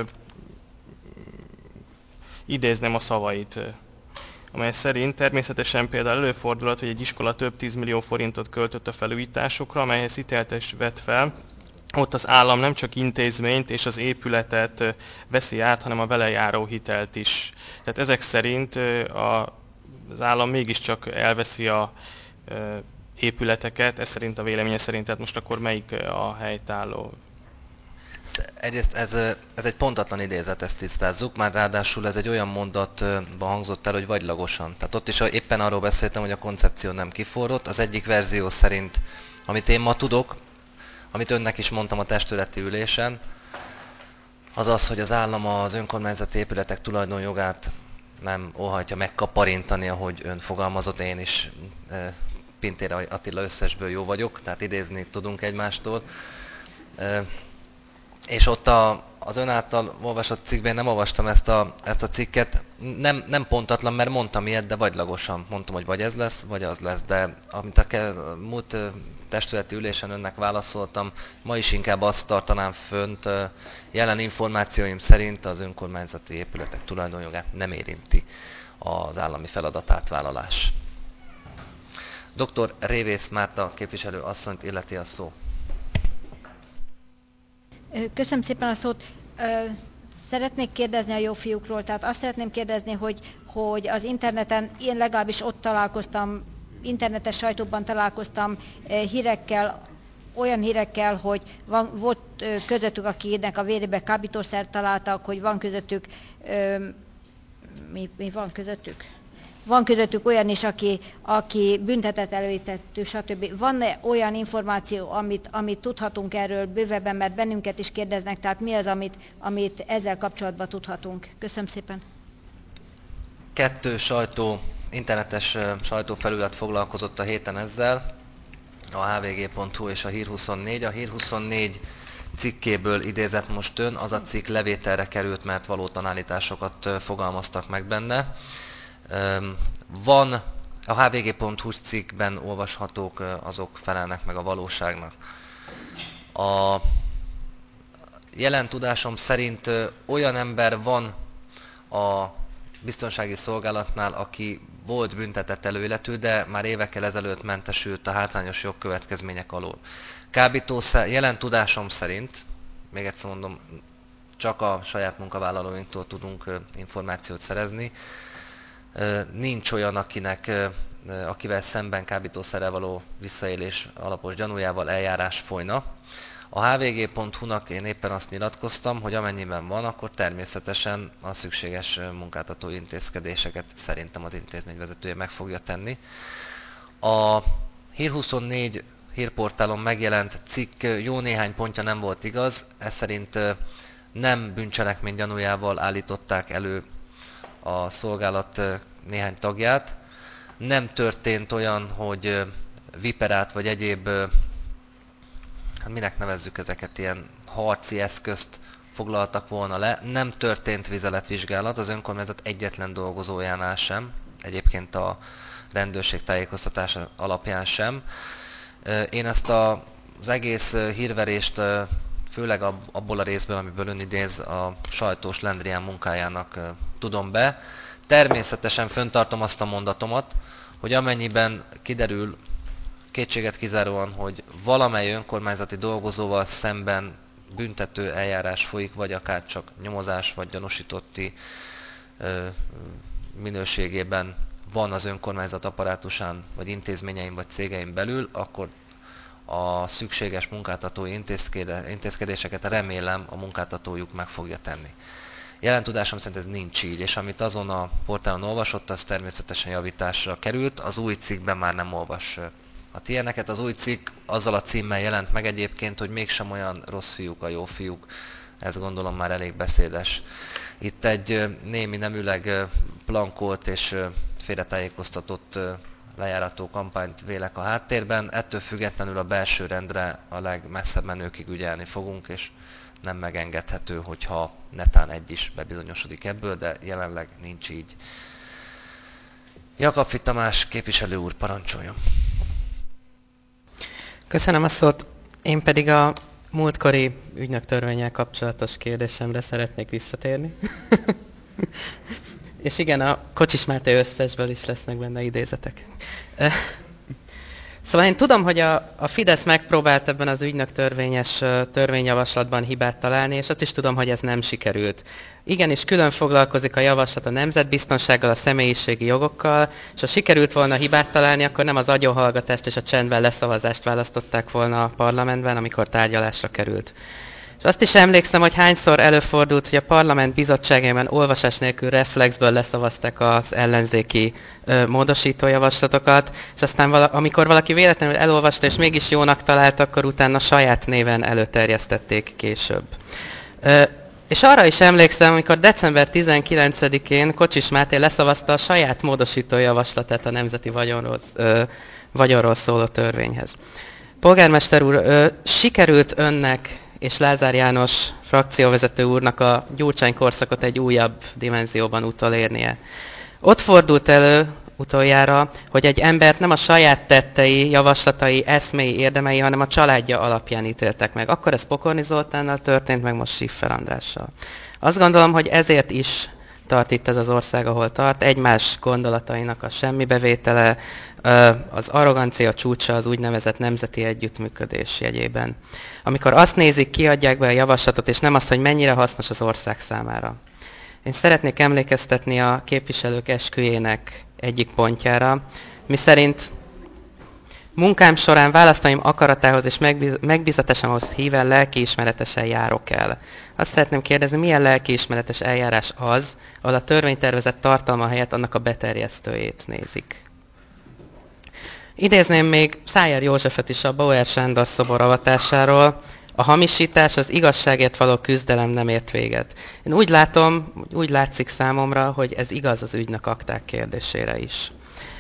idézném a szavait, amely szerint természetesen például előfordulhat, hogy egy iskola több tízmillió forintot költött a felújításokra, amelyhez hitelt is vett fel. Ott az állam nem csak intézményt és az épületet veszi át, hanem a vele járó hitelt is. Tehát ezek szerint a, az állam mégiscsak elveszi a épületeket, ez szerint a véleménye szerint, tehát most akkor melyik a helytálló? Egyrészt ez, ez egy pontatlan idézet, ezt tisztázzuk, már ráadásul ez egy olyan mondatban hangzott el, hogy vagylagosan. Tehát ott is éppen arról beszéltem, hogy a koncepció nem kiforrott. Az egyik verzió szerint, amit én ma tudok, amit önnek is mondtam a testületi ülésen, az az, hogy az állam az önkormányzati épületek tulajdonjogát nem óhajtja megkaparintani, ahogy ön fogalmazott, én is e, Pintér Attila összesből jó vagyok, tehát idézni tudunk egymástól. E, és ott a, az ön által olvasott cikkben, nem olvastam ezt a, ezt a cikket, nem, nem pontatlan, mert mondtam ilyet, de vagylagosan mondtam, hogy vagy ez lesz, vagy az lesz, de amit a múlt testületi ülésen önnek válaszoltam, ma is inkább azt tartanám fönt, jelen információim szerint az önkormányzati épületek tulajdonjogát nem érinti az állami feladatátvállalás. doktor Révész Márta képviselő asszonyt illeti a szó. Köszönöm szépen a szót. Szeretnék kérdezni a jó fiúkról, tehát azt szeretném kérdezni, hogy, hogy az interneten, én legalábbis ott találkoztam, internetes sajtóban találkoztam hírekkel, olyan hírekkel, hogy van, volt közöttük, akinek a vérébe kábítószert találtak, hogy van közöttük, mi, mi van közöttük? Van közöttük olyan is, aki, aki büntetet előítettű, stb. Van-e olyan információ, amit, amit tudhatunk erről bővebben, mert bennünket is kérdeznek, tehát mi az, amit, amit ezzel kapcsolatban tudhatunk? Köszönöm szépen. Kettő sajtó, internetes sajtófelület foglalkozott a héten ezzel, a há vé gé pont hú és a Hír huszonnégy. A Hír huszonnégy cikkéből idézett most ön, az a cikk levételre került, mert valótlan állításokat fogalmaztak meg benne. Van, a há vé gé pont hú cikkben olvashatók, azok felelnek meg a valóságnak. A jelen tudásom szerint olyan ember van a biztonsági szolgálatnál, aki volt büntetett előéletű, de már évekkel ezelőtt mentesült a hátrányos jogkövetkezmények alól. Kábítószer, jelen tudásom szerint, még egyszer mondom, csak a saját munkavállalóinktól tudunk információt szerezni, nincs olyan, akinek, akivel szemben kábítószerrel való visszaélés alapos gyanújával eljárás folyna. A há vé gé pont hú-nak én éppen azt nyilatkoztam, hogy amennyiben van, akkor természetesen a szükséges munkáltató intézkedéseket szerintem az intézményvezetője meg fogja tenni. A Hír huszonnégy hírportálon megjelent cikk jó néhány pontja nem volt igaz, ez szerint nem bűncselekmény gyanújával állították elő a szolgálat néhány tagját. Nem történt olyan, hogy viperát vagy egyéb, hát minek nevezzük ezeket, ilyen harci eszközt foglaltak volna le. Nem történt vizeletvizsgálat az önkormányzat egyetlen dolgozójánál sem, egyébként a rendőrség tájékoztatása alapján sem. Én ezt a, az egész hírverést főleg abból a részből, amiből ön idéz, a sajtós Lendrián munkájának tudom be. Természetesen föntartom azt a mondatomat, hogy amennyiben kiderül kétséget kizáróan, hogy valamely önkormányzati dolgozóval szemben büntető eljárás folyik, vagy akár csak nyomozás, vagy gyanúsítotti ö, minőségében van az önkormányzat apparátusán, vagy intézményeim, vagy cégeim belül, akkor a szükséges munkáltatói intézkedéseket remélem a munkáltatójuk meg fogja tenni. Jelen tudásom szerint ez nincs így, és amit azon a portálon olvasott, az természetesen javításra került, az új cikkben már nem olvas a ilyeneket. Az új cikk azzal a címmel jelent meg egyébként, hogy mégsem olyan rossz fiúk a jó fiúk, ez gondolom már elég beszédes. Itt egy némi nemüleg plankolt és félretájékoztatott lejárató kampányt vélek a háttérben, ettől függetlenül a belső rendre a legmesszebb menőkig ügyelni fogunk, és nem megengedhető, hogyha netán egy is bebizonyosodik ebből, de jelenleg nincs így. Jakabfi Tamás képviselő úr, parancsoljon! Köszönöm a szót. Én pedig a múltkori ügynöktörvénnyel kapcsolatos kérdésemre szeretnék visszatérni. És igen, a Kocsis Máté összesből is lesznek benne idézetek. Szóval én tudom, hogy a, a Fidesz megpróbált ebben az ügynöktörvényes törvényjavaslatban hibát találni, és azt is tudom, hogy ez nem sikerült. Igenis, külön foglalkozik a javaslat a nemzetbiztonsággal, a személyiségi jogokkal, és ha sikerült volna hibát találni, akkor nem az agyonhallgatást és a csendben leszavazást választották volna a parlamentben, amikor tárgyalásra került. És azt is emlékszem, hogy hányszor előfordult, hogy a parlament bizottságában olvasás nélkül reflexből leszavazták az ellenzéki ö, módosítójavaslatokat, és aztán vala, amikor valaki véletlenül elolvasta és mégis jónak talált, akkor utána saját néven előterjesztették később. Ö, És arra is emlékszem, amikor december tizenkilencedikén Kocsis Máté leszavazta a saját módosító javaslatát a nemzeti vagyonról, ö, vagyonról szóló törvényhez. Polgármester úr, ö, sikerült önnek és Lázár János frakcióvezető úrnak a Gyurcsány korszakot egy újabb dimenzióban utolérnie. Ott fordult elő utoljára, hogy egy embert nem a saját tettei, javaslatai, eszméi, érdemei, hanem a családja alapján ítéltek meg. Akkor ez Pokorni Zoltánnal történt, meg most Schiffer Andrással. Azt gondolom, hogy ezért is tart itt ez az ország, ahol tart. Egymás gondolatainak a semmibevétele, az arrogancia csúcsa az úgynevezett nemzeti együttműködés jegyében. Amikor azt nézik, kiadják be a javaslatot, és nem azt, hogy mennyire hasznos az ország számára. Én szeretnék emlékeztetni a képviselők esküjének egyik pontjára, miszerint munkám során választóim akaratához és megbízatásomhoz híven lelkiismeretesen járok el. Azt szeretném kérdezni, milyen lelkiismeretes eljárás az, ahol a törvénytervezet tartalma helyett annak a beterjesztőjét nézik. Idézném még Szájer Józsefet is a Bauer Sándor szobor avatásáról. A hamisítás, az igazságért való küzdelem nem ért véget. Én úgy látom, úgy látszik számomra, hogy ez igaz az ügynök akták kérdésére is.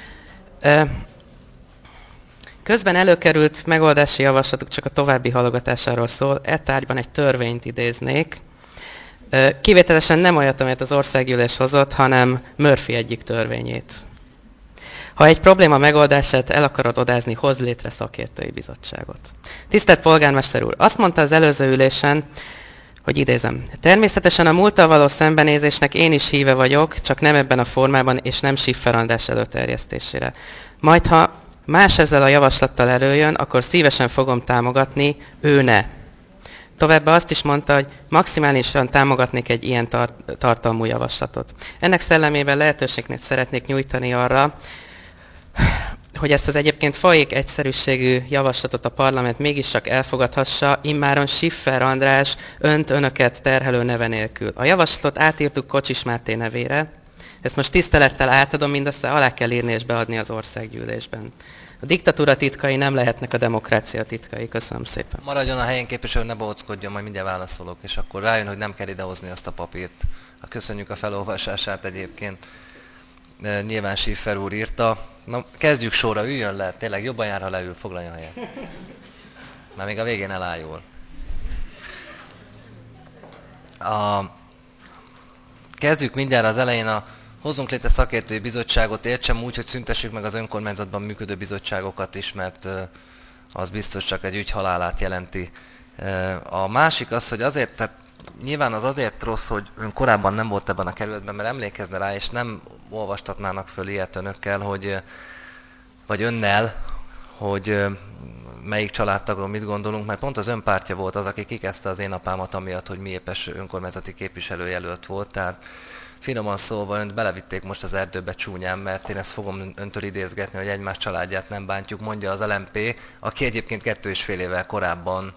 Közben előkerült megoldási javaslatuk csak a további halogatásáról szól. E tárgyban egy törvényt idéznék. Kivételesen nem olyat, amelyet az országgyűlés hozott, hanem Murphy egyik törvényét. Ha egy probléma megoldását el akarod odázni, hoz létre szakértői bizottságot. Tisztelt polgármester úr, azt mondta az előző ülésen, hogy idézem, természetesen a múlttal való szembenézésnek én is híve vagyok, csak nem ebben a formában, és nem Schiffer András előterjesztésére. Majd, ha más ezzel a javaslattal előjön, akkor szívesen fogom támogatni, ő ne. Továbbá azt is mondta, hogy maximálisan támogatnék egy ilyen tar- tartalmú javaslatot. Ennek szellemében lehetőséget szeretnék nyújtani arra, hogy ezt az egyébként faék egyszerűségű javaslatot a parlament mégiscsak elfogadhassa, immáron Schiffer András önt önöket terhelő neve nélkül. A javaslatot átírtuk Kocsis Máté nevére, ezt most tisztelettel átadom, mindössze alá kell írni és beadni az országgyűlésben. A diktatúra titkai nem lehetnek a demokrácia titkai. Köszönöm szépen. Maradjon a helyén, képviselő, ne bóckodjon, majd mindjárt válaszolok, és akkor rájön, hogy nem kell idehozni azt a papírt. Köszönjük a felolvasását egyébként. Nyilván Schiffer úr írta. Na, kezdjük sorra, üljön le, tényleg jobban jár, ha leül, foglaljon helyet. Már még a végén elájul. A... Kezdjük mindjárt az elején a hozzunk létre szakértői bizottságot, értsem úgy, hogy szüntessük meg az önkormányzatban működő bizottságokat is, mert az biztos csak egy ügy halálát jelenti. A másik az, hogy azért, tehát nyilván az azért rossz, hogy ön korábban nem volt ebben a kerületben, mert emlékezne rá, és nem olvastatnának föl ilyet önökkel, hogy, vagy önnel, hogy melyik családtagról mit gondolunk, mert pont az ön pártja volt az, aki kikezdte az én apámat amiatt, hogy mi épes önkormányzati képviselőjelölt volt. Tehát finoman szólva önt belevitték most az erdőbe csúnyán, mert én ezt fogom öntől idézgetni, hogy egymás családját nem bántjuk, mondja az el em pé, aki egyébként kettő és fél évvel korábban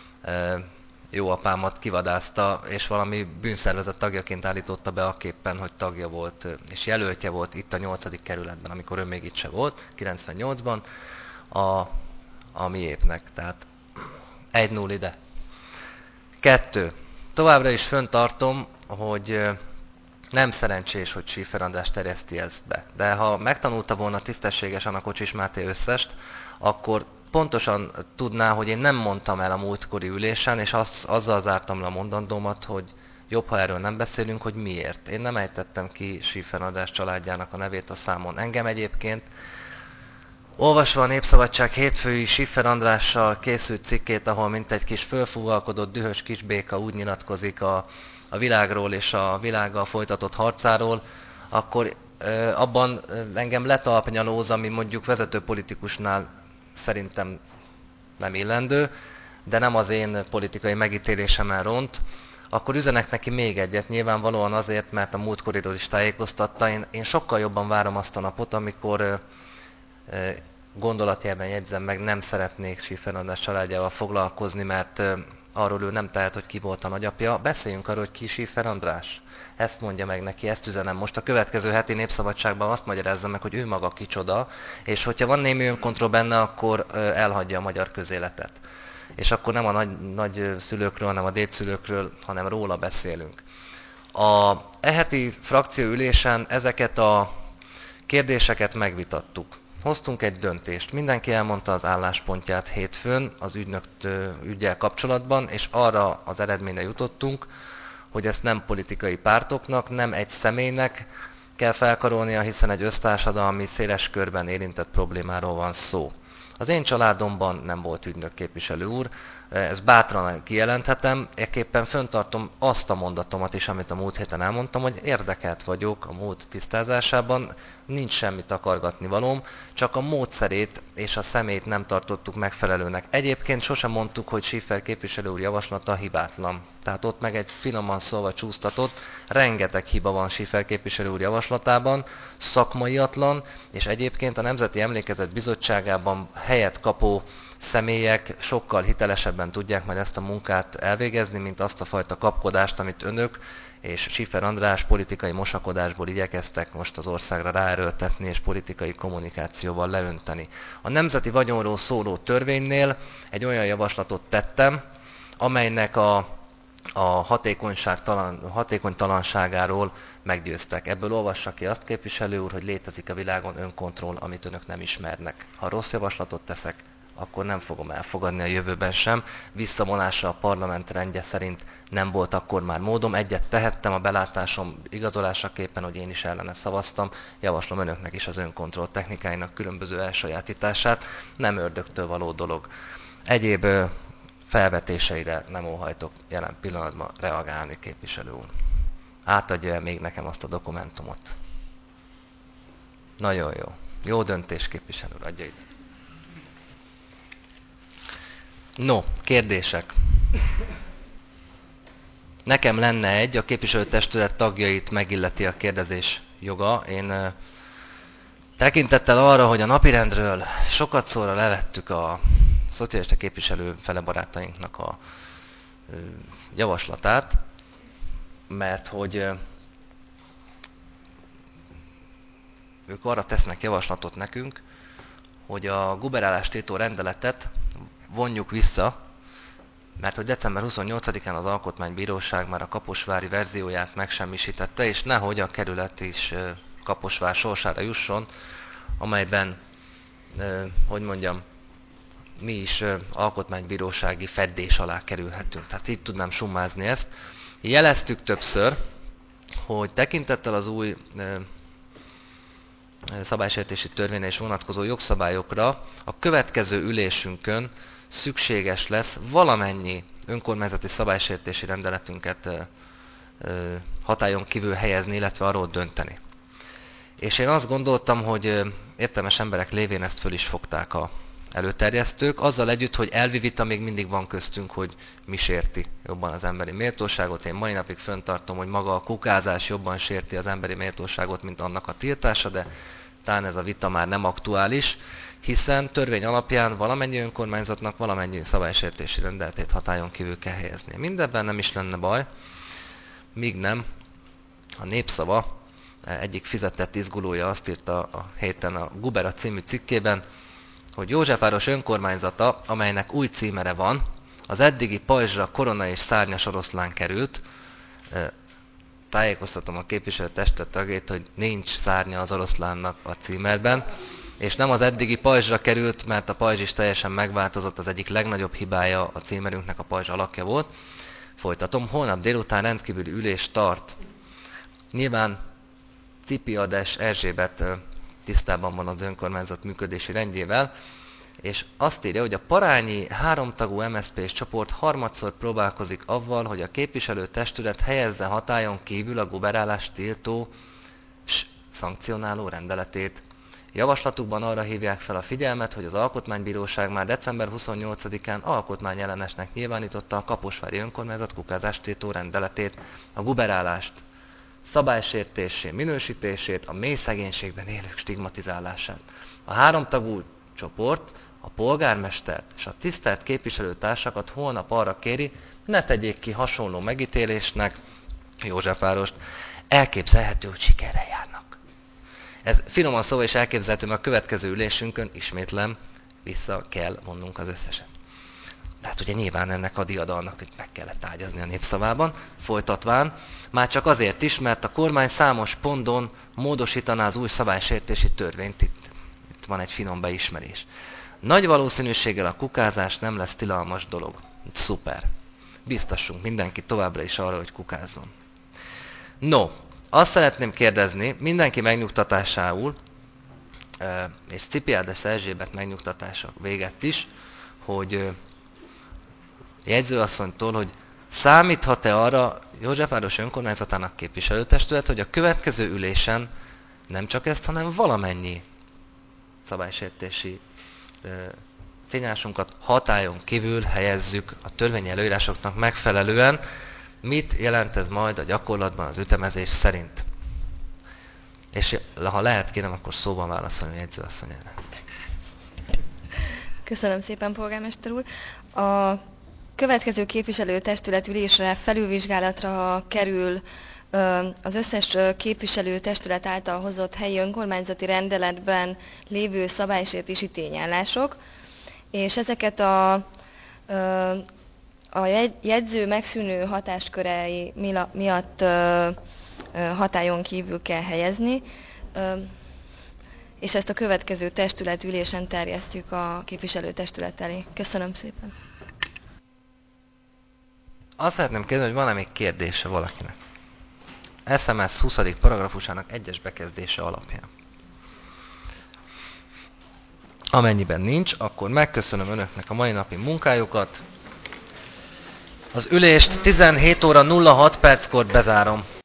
jó apámat kivadázta, és valami bűnszervezet tagjaként állította be a képpen, hogy tagja volt, és jelöltje volt itt a nyolcadik kerületben, amikor ő még itt se volt, kilencvennyolcban, a, a miépnek. Tehát egy null ide. Kettő. Továbbra is föntartom, hogy nem szerencsés, hogy Schiffer András terjeszti ezt be. De ha megtanulta volna tisztességesen a Kocsis Máté összest, akkor pontosan tudná, hogy én nem mondtam el a múltkori ülésen, és az, azzal zártam le a mondandómat, hogy jobb, ha erről nem beszélünk, hogy miért. Én nem ejtettem ki Schiffer András családjának a nevét a számon. Engem egyébként, olvasva a Népszabadság hétfői Schiffer Andrással készült cikkét, ahol mint egy kis fölfúvalkodott, dühös kisbéka úgy nyilatkozik a, a világról és a világgal folytatott harcáról, akkor ö, abban engem letalpnyalóz, ami mondjuk vezető politikusnál szerintem nem illendő, de nem az én politikai megítélésemen ront, akkor üzenek neki még egyet, nyilvánvalóan azért, mert a múltkoriról is tájékoztatta. Én, én sokkal jobban várom azt a napot, amikor ö, ö, gondolatjelben jegyzem meg, nem szeretnék Schiffer András családjával foglalkozni, mert ö, arról ő nem tehet, hogy ki volt a nagyapja. Beszéljünk arról, hogy ki Schiffer András. Ezt mondja meg neki, ezt üzenem. Most a következő heti Népszabadságban azt magyarázza meg, hogy ő maga kicsoda, és hogyha van némi önkontroll benne, akkor elhagyja a magyar közéletet. és akkor nem a nagy, nagy szülőkről, hanem a dédszülőkről, hanem róla beszélünk. A eheti frakcióülésen ezeket a kérdéseket megvitattuk. Hoztunk egy döntést. Mindenki elmondta az álláspontját hétfőn az ügynök üggyel kapcsolatban, és arra az eredményre jutottunk, hogy ezt nem politikai pártoknak, nem egy személynek kell felkarolnia, hiszen egy össztársadalmi, széles körben érintett problémáról van szó. Az én családomban nem volt ügynök képviselő úr, ezt bátran kijelenthetem, ekképpen föntartom azt a mondatomat is, amit a múlt héten elmondtam, hogy érdekelt vagyok a múlt tisztázásában, nincs semmit akargatni valóm, csak a módszerét és a szemét nem tartottuk megfelelőnek. Egyébként sosem mondtuk, hogy Schiffer képviselő úr javaslata hibátlan. Tehát ott meg egy finoman szólva csúsztatott, rengeteg hiba van Schiffer képviselő úr javaslatában, szakmaiatlan, és egyébként a Nemzeti Emlékezet Bizottságában helyet kapó személyek sokkal hitelesebben tudják majd ezt a munkát elvégezni, mint azt a fajta kapkodást, amit önök és Schiffer András politikai mosakodásból igyekeztek most az országra ráerőltetni és politikai kommunikációval leönteni. A nemzeti vagyonról szóló törvénynél egy olyan javaslatot tettem, amelynek a, a hatékonyságtalan, hatékonytalanságáról meggyőztek. Ebből olvassa ki azt, képviselő úr, hogy létezik a világon önkontroll, amit önök nem ismernek. Ha rossz javaslatot teszek, akkor nem fogom elfogadni a jövőben sem. Visszavonása a parlament rendje szerint nem volt akkor már módom. Egyet tehettem a belátásom igazolásaképpen, hogy én is ellene szavaztam. Javaslom önöknek is az önkontroll technikáinak különböző elsajátítását. Nem ördögtől való dolog. Egyéb felvetéseire nem óhajtok jelen pillanatban reagálni, képviselő úr. Átadja el még nekem azt a dokumentumot. Nagyon jó. Jó döntés, képviselő úr. Adja ide. No, kérdések. Nekem lenne egy, a képviselőtestület tagjait megilleti a kérdezés joga. Én tekintettel arra, hogy a napirendről sokat szóra levettük a szocialista képviselő fele barátainknak a javaslatát, mert hogy ők arra tesznek javaslatot nekünk, hogy a guberálástiltó rendeletet vonjuk vissza, mert hogy december huszonnyolcadikán az Alkotmánybíróság már a kaposvári verzióját megsemmisítette, és nehogy a kerület is Kaposvár sorsára jusson, amelyben, hogy mondjam, mi is alkotmánybírósági feddés alá kerülhetünk. Tehát így tudnám summázni ezt. Jeleztük többször, hogy tekintettel az új szabálysértési törvényre és vonatkozó jogszabályokra a következő ülésünkön szükséges lesz valamennyi önkormányzati szabálysértési rendeletünket hatályon kívül helyezni, illetve arról dönteni. És én azt gondoltam, hogy értelmes emberek lévén ezt föl is fogták a előterjesztők, azzal együtt, hogy elvi vita még mindig van köztünk, hogy mi sérti jobban az emberi méltóságot. Én mai napig fenntartom, hogy maga a kukázás jobban sérti az emberi méltóságot, mint annak a tiltása, de talán ez a vita már nem aktuális, hiszen törvény alapján valamennyi önkormányzatnak valamennyi szabálysértési rendeletét hatályon kívül kell helyeznie. Mindebben nem is lenne baj, míg nem a Népszava egyik fizetett izgulója azt írta a héten a Gubera című cikkében, hogy Józsefváros önkormányzata, amelynek új címere van, az eddigi pajzsra korona és szárnyas oroszlán került. Tájékoztatom a képviselőtestet tagjait, hogy nincs szárnya az oroszlánnak a címerben, és nem az eddigi pajzsra került, mert a pajzs is teljesen megváltozott, az egyik legnagyobb hibája a címerünknek a pajzs alakja volt. Folytatom, holnap délután rendkívüli ülés tart. Nyilván Cipiades Erzsébet tisztában van az önkormányzat működési rendjével, és azt írja, hogy a parányi háromtagú em es zé pés csoport harmadszor próbálkozik avval, hogy a képviselőtestület helyezze hatályon kívül a guberálást tiltó s szankcionáló rendeletét. Javaslatukban arra hívják fel a figyelmet, hogy az Alkotmánybíróság már december huszonnyolcadikán alkotmányellenesnek nyilvánította a kaposvári önkormányzat kukázást tiltó rendeletét, a guberálást szabálysértéssé minősítését, a mély szegénységben élők stigmatizálását. A háromtagú csoport a polgármestert és a tisztelt képviselőtársakat holnap arra kéri, ne tegyék ki hasonló megítélésnek Józsefvárost, elképzelhető, hogy sikerrel járnak. Ez finoman szóval is elképzelhető, mert a következő ülésünkön, ismétlem, vissza kell vonnunk az összeset. Tehát ugye nyilván ennek a diadalnak hogy meg kellett ágyazni a népszavában, folytatván, már csak azért is, mert a kormány számos ponton módosítaná az új szabálysértési törvényt. Itt, itt van egy finom beismerés. Nagy valószínűséggel a kukázás nem lesz tilalmas dolog. Szuper. Biztassunk mindenki továbbra is arra, hogy kukázzon. No, azt szeretném kérdezni, mindenki megnyugtatásául, és Cipiádes Erzsébet megnyugtatása véget is, hogy jegyzőasszonytól, hogy számíthat-e arra Józsefváros önkormányzatának képviselőtestület, hogy a következő ülésen nem csak ezt, hanem valamennyi szabálysértési tényásunkat hatályon kívül helyezzük a törvényi előírásoknak megfelelően. Mit jelent ez majd a gyakorlatban az ütemezés szerint? És ha lehet, kérem, akkor szóban válaszoljon jegyzőasszony erre. Köszönöm szépen, polgármester úr. A következő képviselőtestület ülésre felülvizsgálatra kerül az összes képviselőtestület által hozott helyi önkormányzati rendeletben lévő szabálysértési tényállások, és ezeket a, a jegyző megszűnő hatáskörei miatt hatályon kívül kell helyezni, és ezt a következő testület ülésen terjesztjük a képviselőtestület elé. Köszönöm szépen. Azt szeretném kérdezni, hogy van-e még kérdése valakinek? es em es huszadik paragrafusának egyes bekezdése alapján. Amennyiben nincs, akkor megköszönöm önöknek a mai napi munkájukat. Az ülést tizenhét óra nulla hat perckor bezárom.